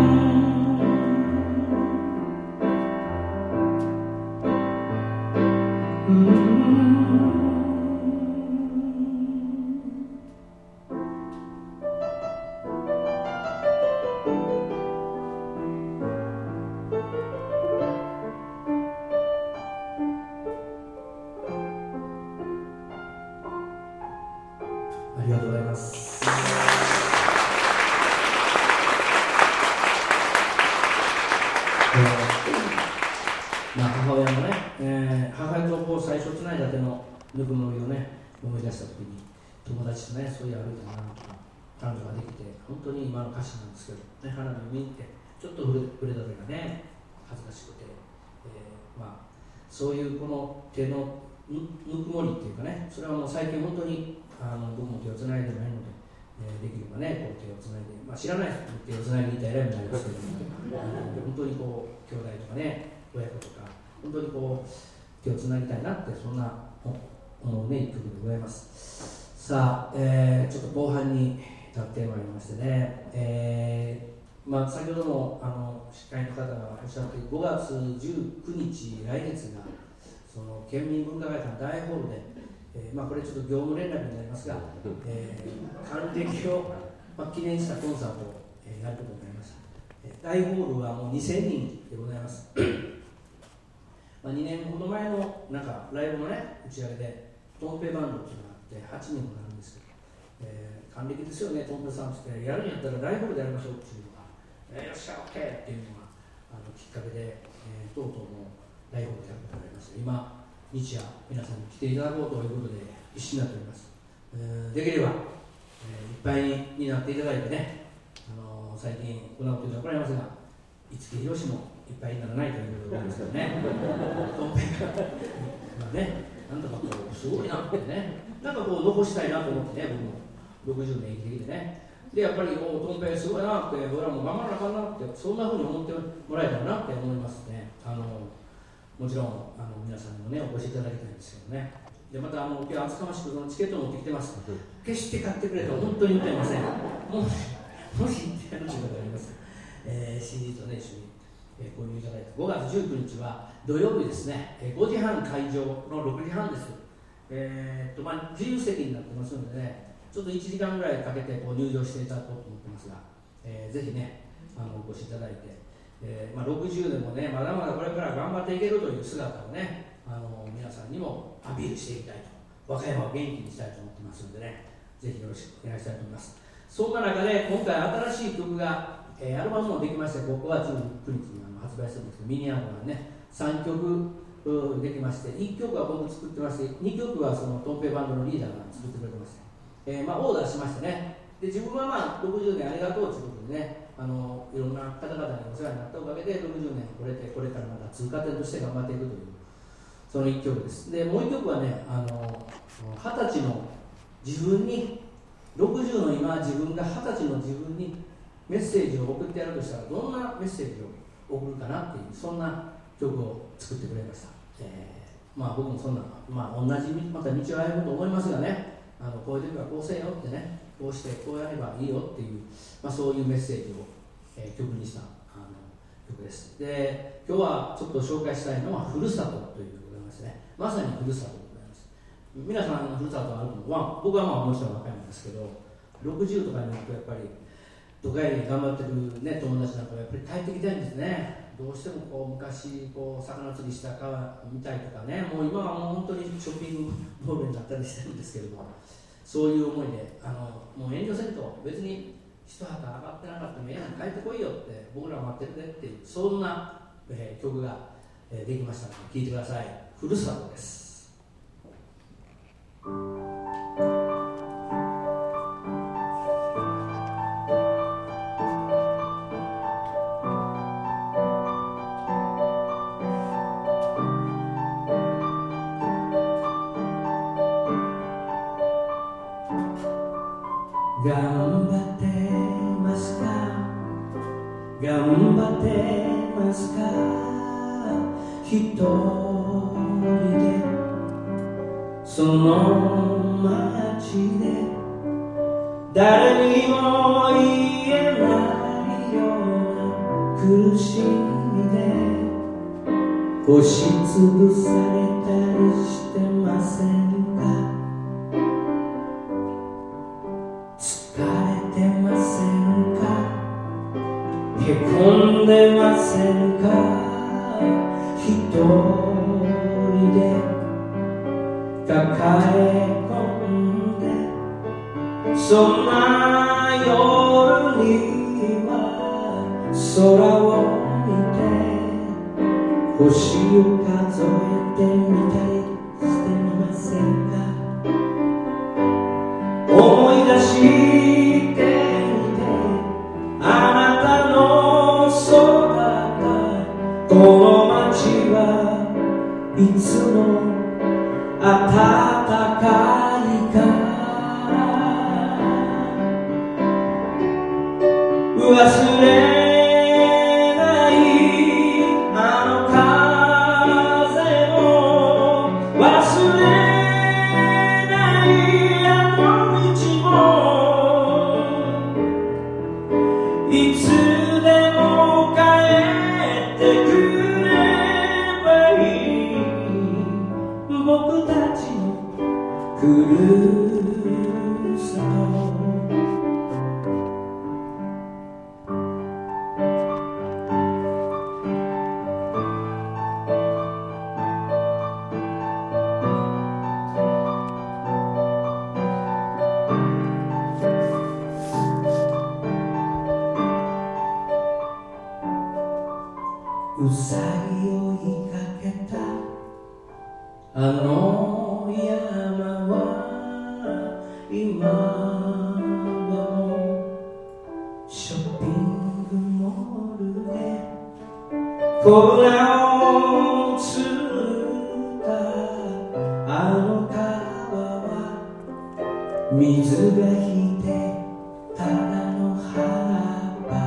ありがとうございます。えーまあ、母親のね、えー、母親とこう最初つないだ手のぬくもりをね思い出したときに友達とねそういう歩いたなとか彼女ができて本当に今の歌詞なんですけど、ね、花火を見てちょっと触れ触れた手がね恥ずかしくて、えーまあ、そういうこの手のぬ, ぬくもりっていうかねそれはもう最近本当にあの僕も手をつないでないので、えー、できればねこう手をつないで、まあ、知らない人に手をつないでいたら偉いみたいですけど本当にこう兄弟とかね親子とか本当にこう手をつなぎたいなってそんな思うね一曲でございます。さあ、えー、ちょっと後半に立ってまいりましてね、えーまあ、先ほどもあの司会の方がおっしゃってごがつじゅうくにち来月がその県民文化会館大ホールで、えーまあ、これちょっと業務連絡になりますが、えー、還暦を、まあ、記念したコンサートを、えー、やることになりました。えー、大ホールはもうにせんにんでございます。まあ、にねんほど前のなんかライブのね打ち上げでトンペバンドっていうのがあってはちにんもなるんですけど、えー、還暦ですよねトンペさんってやるんやったら大ホールでやりましょうっていうのが、えー、よっしゃ OK っていうのがあのきっかけで、えー、とうとうも大ホールでやることになりまして今日夜皆さんに来ていただこうということで必死になっております。えー、できれば、えー、いっぱいになっていただいてね、あのー、最近行うことで怒られますが五木ひろしもいっぱいにならないということなんですけどねトンペがまあねなんとかこうすごいなってねなんかこう残したいなと思ってね僕もろくじゅうねん生きてきてねでやっぱりこうトンペすごいなって俺らも頑張らなあかんなってそんなふうに思ってもらえたらなって思いますね。あのもちろんあの皆さんにもねお越しいただきたいんですけどねでまたあの今日厚かましくそのチケットを持ってきてます決して買ってくれと本当に歌いませんもしもし言ってやるということがあります、えー、シーディー とね一緒にえー、購入いただいてごがつじゅうくにちは土曜日ですね、えー、ごじはん会場のろくじはんです、えーっとまあ、自由席になってますのでねちょっといちじかんぐらいかけてこう入場していただこうと思ってますが、えー、ぜひねあのお越しいただいて、えーまあ、ろくじゅうでもねまだまだこれから頑張っていけるという姿をねあの皆さんにもアピールしていきたいと和歌山を元気にしたいと思ってますのでねぜひよろしくお願いしたいと思います。そんな中で今回新しい曲が、えー、アルバムもできまして、ここはじゅうくにちに発売するんですけど、ミニアルバムがねさんきょくできまして、いっきょくは僕作ってまして、にきょくはそのトンペイバンドのリーダーが作ってくれてまして、えーまあ、オーダーしましてね、で自分はまあろくじゅうねんありがとうということでね、あのいろんな方々にお世話になったおかげでろくじゅうねんこれでこれからまた通過点として頑張っていくというそのいっきょくです。でもういっきょくはね、あのはたちの自分に、ろくじゅうの今自分がはたちの自分にメッセージを送ってやるとしたらどんなメッセージを送るかなっていう、そんな曲を作ってくれました。えー、まあ僕もそんな、まあ、同じまた道を歩むと思いますがね、あのこういう時はこうせよってね、こうしてこうやればいいよっていう、まあ、そういうメッセージを、えー、曲にしたあの曲です。で今日はちょっと紹介したいのはふるさとということでございますね。まさにふるさとでございます。皆さんのふるさとあると思う、まあ、僕はまあもちろん若いんですけど、ろくじゅうとかになるとやっぱり都会で頑張ってる、ね、友達なんかはやっぱり帰ってきたいんですね。どうしてもこう昔こう魚釣りした川見たいとかね、もう今はもう本当にショッピングモールになったりしてるんですけれども、そういう思いであのもう遠慮せんと、別に一旗上がってなかったらええやん、帰ってこいよって僕ら待ってるでっていう、そんな、えー、曲が、えー、できましたので聴いてください。ふるさとです。 頑張ってますか、頑張ってますか、一人でその街で誰にも言えないような苦しみで押しつぶされたりしてませんか、疲れてませんか、へこんでませんか、一人で抱え込んで、そんな夜には空を見て星を数えてみたりしてみませんか、思い出してみてあなたの姿、この街はいつも暖かいから忘れないあの風も忘れないあの道もいつでも帰ってくればいい、僕たちのふるさと。うさぎを追いかけたあの山は今はもうショッピングモールで粉をつったあの川は水が引いてただの葉っぱ、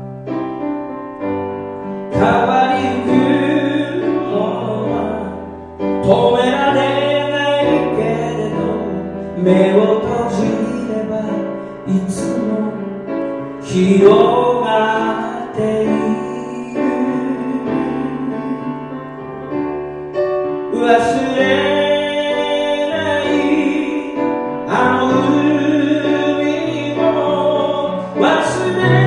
変わりゆくものは止められないけれど、目を閉じればいつも広がっている、忘れないあの海も忘れ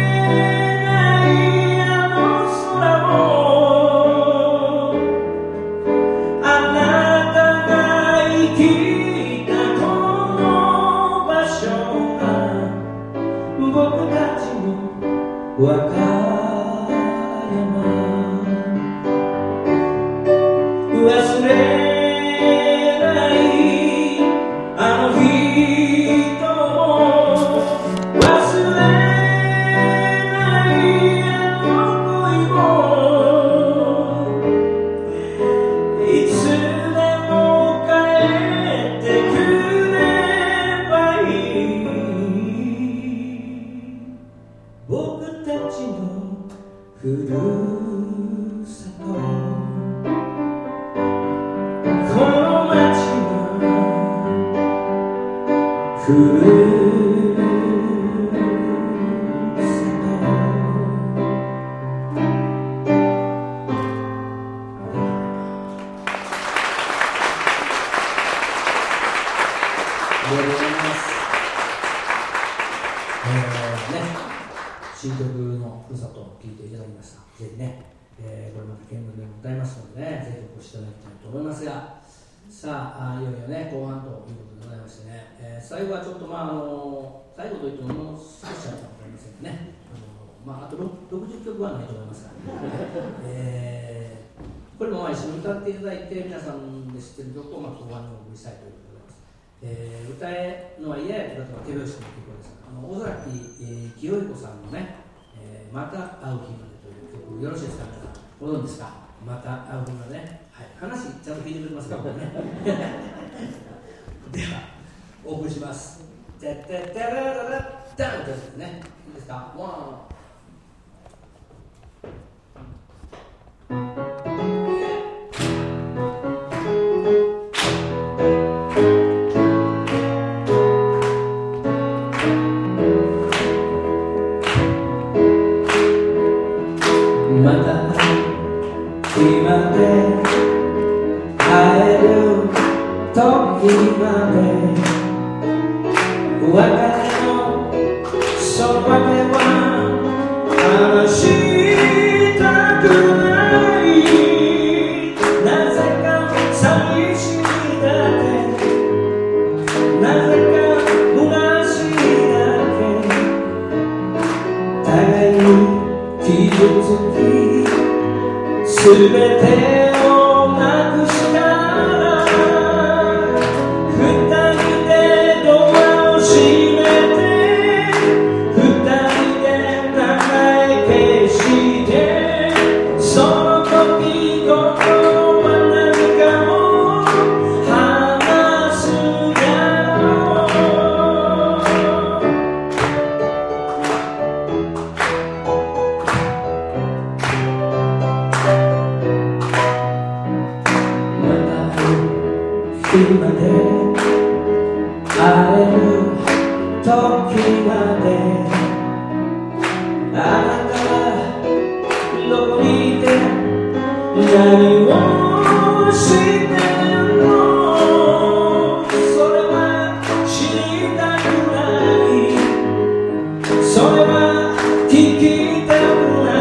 ないあの空も、あなたが生きたこの和歌山忘れないあの人も忘れないあの恋もいつでも帰ってくればいい僕たちのふるさとこの街はふるさとありがとうございます。えーね、新曲のふるさとを聴いていただきました。ぜひね、えー、これまた見聞でも歌いますのでね、ぜひお越しいただきたいと思いますが、さあ、あいよいよね、後半ということでございましてね、えー、最後はちょっとまあ、あの最後といってももう少しあるかもしれませんね。あのまあ、あとろくじゅっきょくはないと思いますが、えー、これもまあ一緒に歌っていただいて、皆さんで知っている曲をまあ後半にお送りしたいということでございます。えー、歌えるのは嫌やとか手拍子の曲ですが、あの尾崎、えー、清彦さんのね、えー、また会う日までという曲、よろしいですか、皆さん。ご存知ですか、また会う日までね。はい、話、ちゃんと聞いてくれますか、これね。では、お送りします。てってってららららダンとですね。いいですか、ワン。 また今で会える時まで別れのその訳は話したくないなぜか寂しいだけなぜか虚しいだけ互いに傷つきすべてをなくしたら二人でドアを閉めて二人で名前消してその時心は何かを話すだろ今で会える時まであなたはどこにいて何をしてるのそれは知りたくないそれは聞きたく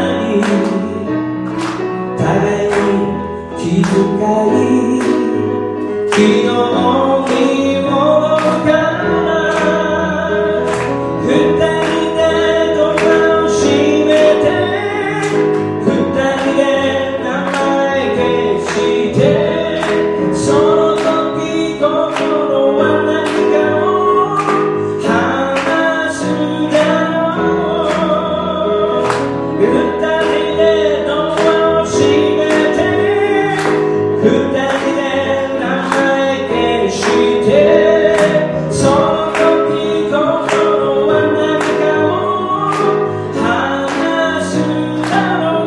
ない互いに気遣い昨日に戻るから二人でドアを閉めて二人で名前消してその時心は何かを話すだろう二人でドアを閉めて二人でその時心は何かを話すだろう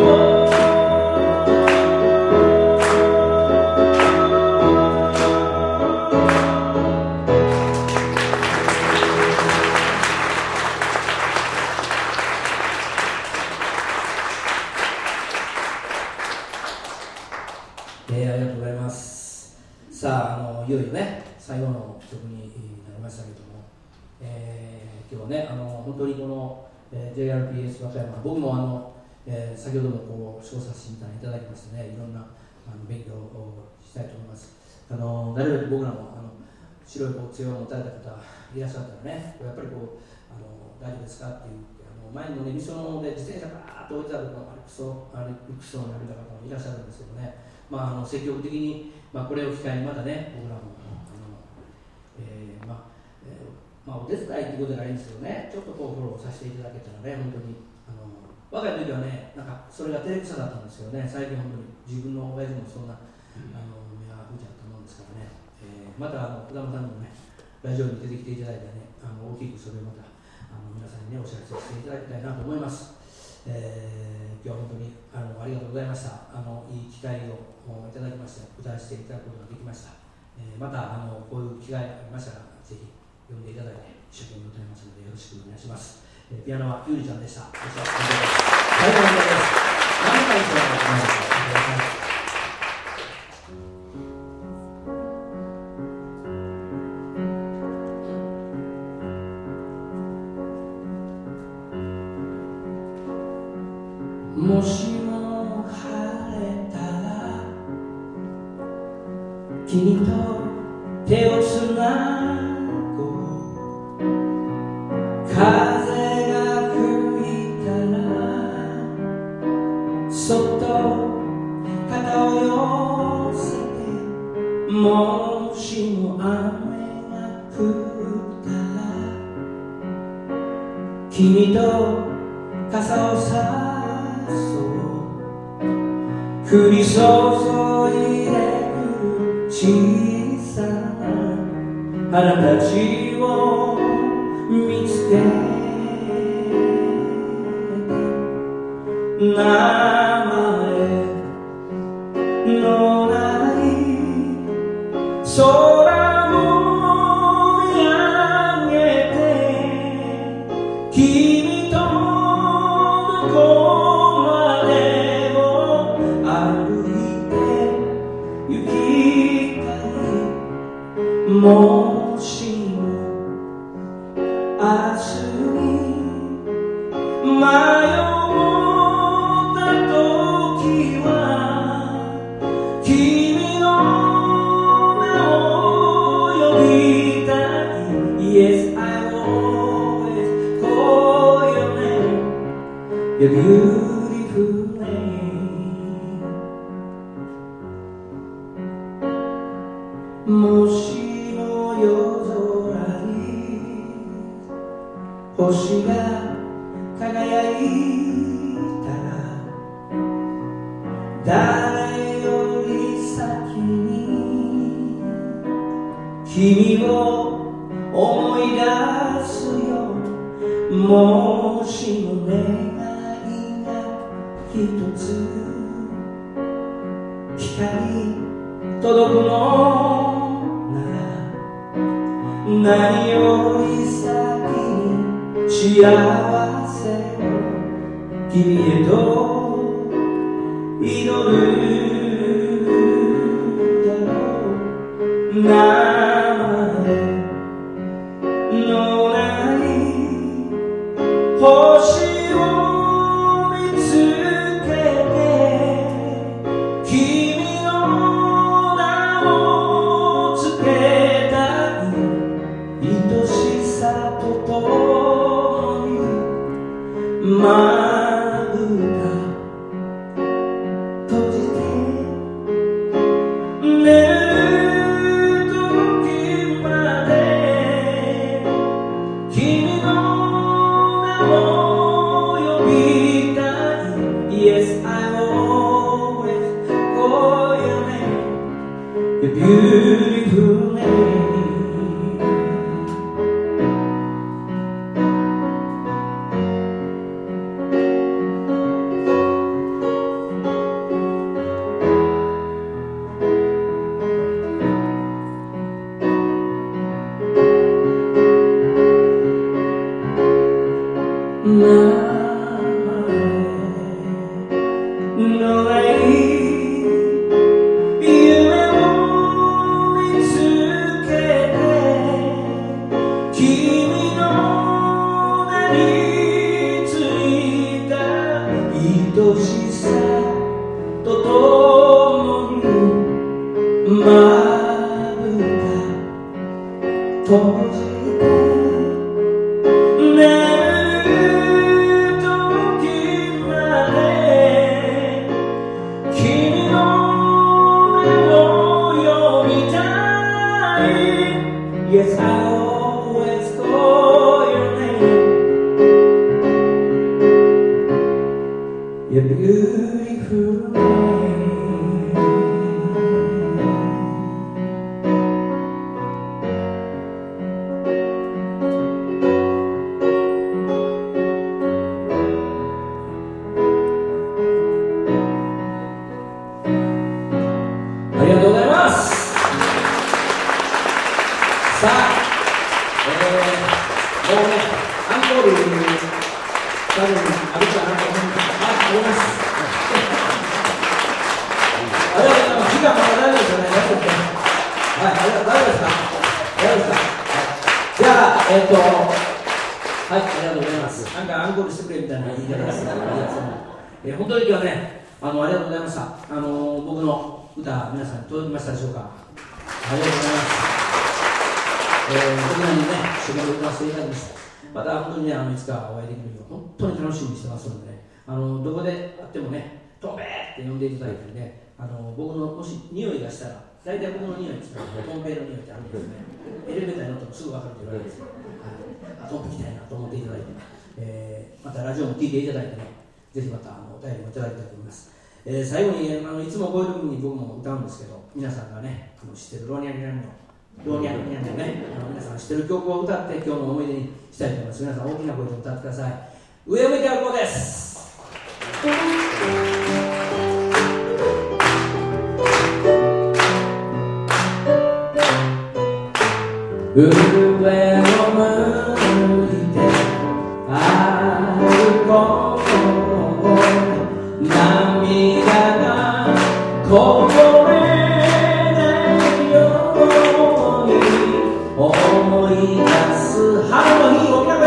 えー、ありがとうございます。さあ、あのいよいよね、最後の曲になりましたけども、えー、今日はね、あの本当にこの、えー、ジェイアールピーエス 和歌山、僕もあの、えー、先ほどもこう小冊子みたいにいただきましてね、いろんなあの勉強をしたいと思います。あのなるべく僕らもあの白いこう強いを持たれた方いらっしゃったらね、やっぱりこうあの大丈夫ですかって言ってあの前にもね、みそので自転車がーっと置いてあるの歩くそう歩くそうになる方もいらっしゃるんですけどね、まあ、あの積極的に、まあ、これを機会にまたね、僕らもあの、えーまあえーまあ、お手伝いということじゃないんですけどね、ちょっとこうフォローさせていただけたらね、本当にあの若い時はね、なんかそれが照れくさかったんですけどね、最近本当に自分の親父もそんな、うん、あの目が吹いちゃったもんですからね、えー、またあの福田さんにもね、ラジオに出てきていただいてね、あの大きくそれをまたあの皆さんにね、お知らせしていただきたいなと思います。えー、今日は本当にあのありがとうございました。あのいい機会をいただきまして、歌わせていただくことができました。えー、またあのこういう機会がありましたら、ぜひ呼んでいただいて、一生懸命歌いますので、よろしくお願いします。えー、ピアノはゆりちゃんでした。最後の歌です。何回かお願いします。 もしも晴れたら君と手をつなごう、風が吹いたらそっと肩を寄せて、もしも雨が降ったら君と傘をさ降り注いでく小さな花たちを見つけて、名前のない空を見上げて、君とどこまでも歩いて行きたい。もしも明日に迷った時は君の名を呼びたい。 Yes, I always call your name, your beautiful name. もしも夜空に星が輝いたら、誰より先に君を思い出すよ。もしも願いが一つ光届くのなら、何より先に幸せを君へと祈るだろう。名前のない星を見つけて、君の名をつけたい。愛しさとともにまぶた閉じて、眠る時まで君の名を呼びたい。 Yes, I always call your name, your beautiful name. 名前のない夢を見つけて、君の名についた愛しさとともにまぶた閉じて、眠る Your beautiful name. ありがとうございます。さあ、えー、もうね、アンコール多分あるかなと思います。はい、あります。ありがとうございます。時間まだ大丈夫ですよね。大丈夫ですね。はい、ありがとう大丈夫ですか。大丈夫ですか。じゃあ、えっ、ー、と、はい、ありがとうございます。なんかアンコールしてくれみたいな言い方ですね。えー、本当に今日はね、あのありがとうございました。あの僕の歌、皆さんに届きましたでしょうか。ありがとうございます。えー、僕らにね、主を歌わせていただきました。また本当にね、あのいつかお会いできるのを本当に楽しみにしてますのでね、あのどこで会ってもね、トンペーって呼んでいただいてね、あの僕のもし匂いがしたら、大体僕の匂いって言ったら、トンペの匂いってあるんですね。エレベーターに乗ってもすぐ分かるって言われるんですよ。はい、あ、トンペ来たいなと思っていただいて、えー、またラジオも聞いていただいてね、ぜひまたあのお便りもいただきたいと思います。えー、最後にあのいつもこういう時に僕も歌うんですけど、皆さんがね、あの知ってるローニャニャンのローニャニャンのね、あの皆さん知ってる曲を歌って今日の思い出にしたいと思います。皆さん大きな声で歌ってください。上を向いて歩こうです。上を向いて歩こう、涙がこぼれないように思い出す春の日を皆声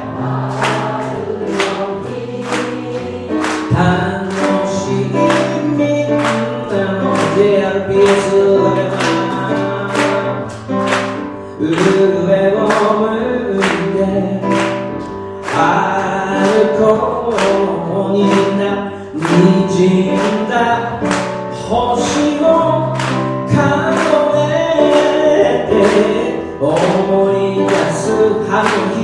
で楽しみなの ジェイアールピーエス だけは上を向いて歩こうにな滲んだ星を数えて思い出す春の日、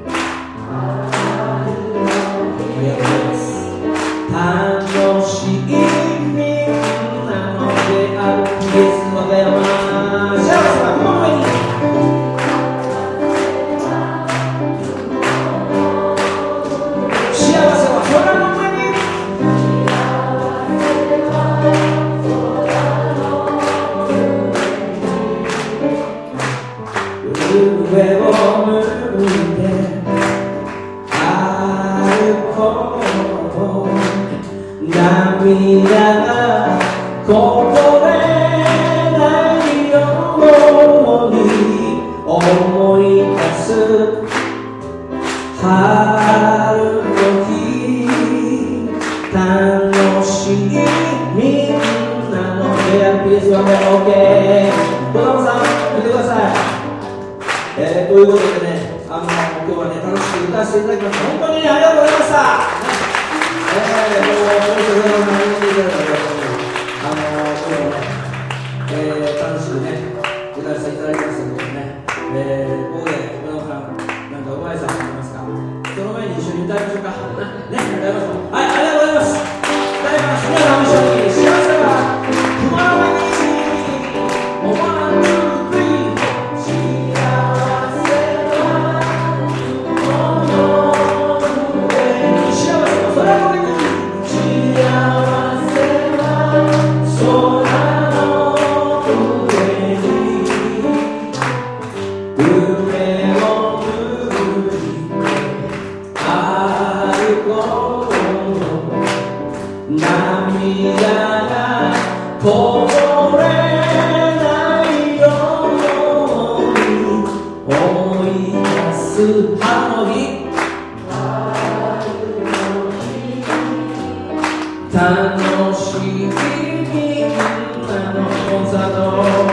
楽しみなのである ピーエス 和歌山幸せはこの上に幸せは空の上に上を向いて歩こう、涙がこぼれないように思い出す春の日、楽しみなので ジェイアールピーエス は OK。 子供さん見てください。えー、ということでね、あの今日はね楽しく歌わせていただきました。本当に、ね、ありがとうございました。えー、もうもう一度何も見ていただいたと思う。あの今日もね、えー、楽しくね歌わせていただきましたけどね、えー、ここで小山さんなんかご挨拶ありますか。その前に一緒に歌いましょうか。ね、歌いましょう。はい、ありがとうございます。歌います。皆さん一緒に幸せは止まらない。おまんじゅうこぼれないように思い出す春の日、楽しみなのコンサート、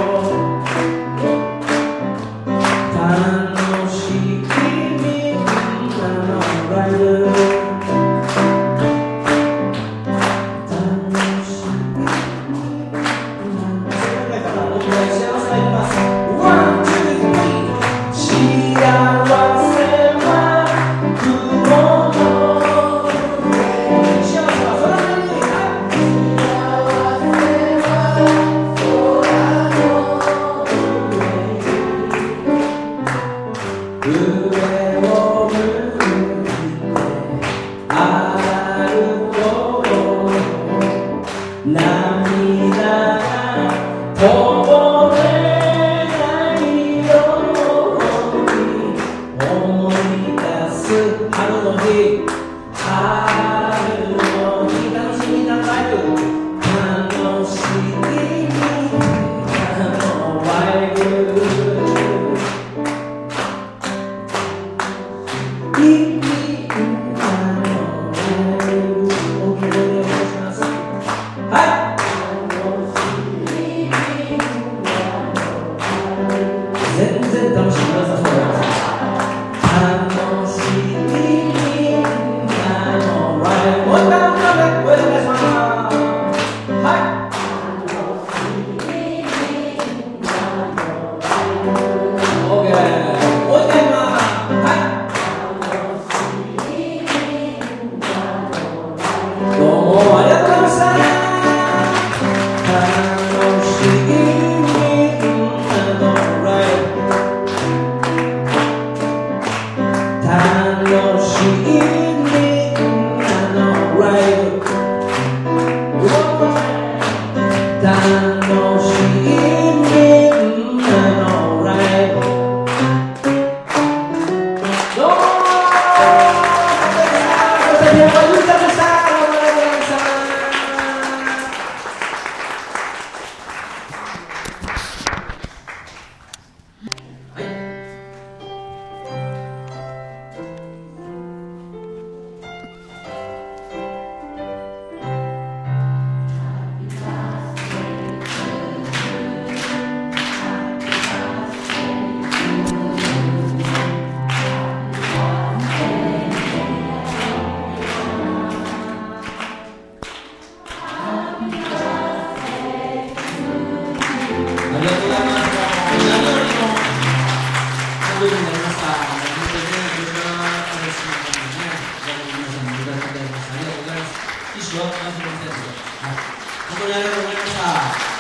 楽しみなのライブ、幸せは雲の上、幸せは空の涙がこぼれないように思い出す春の日春の日楽しみなライブ楽しみなのライブいい本当にありがとうございました。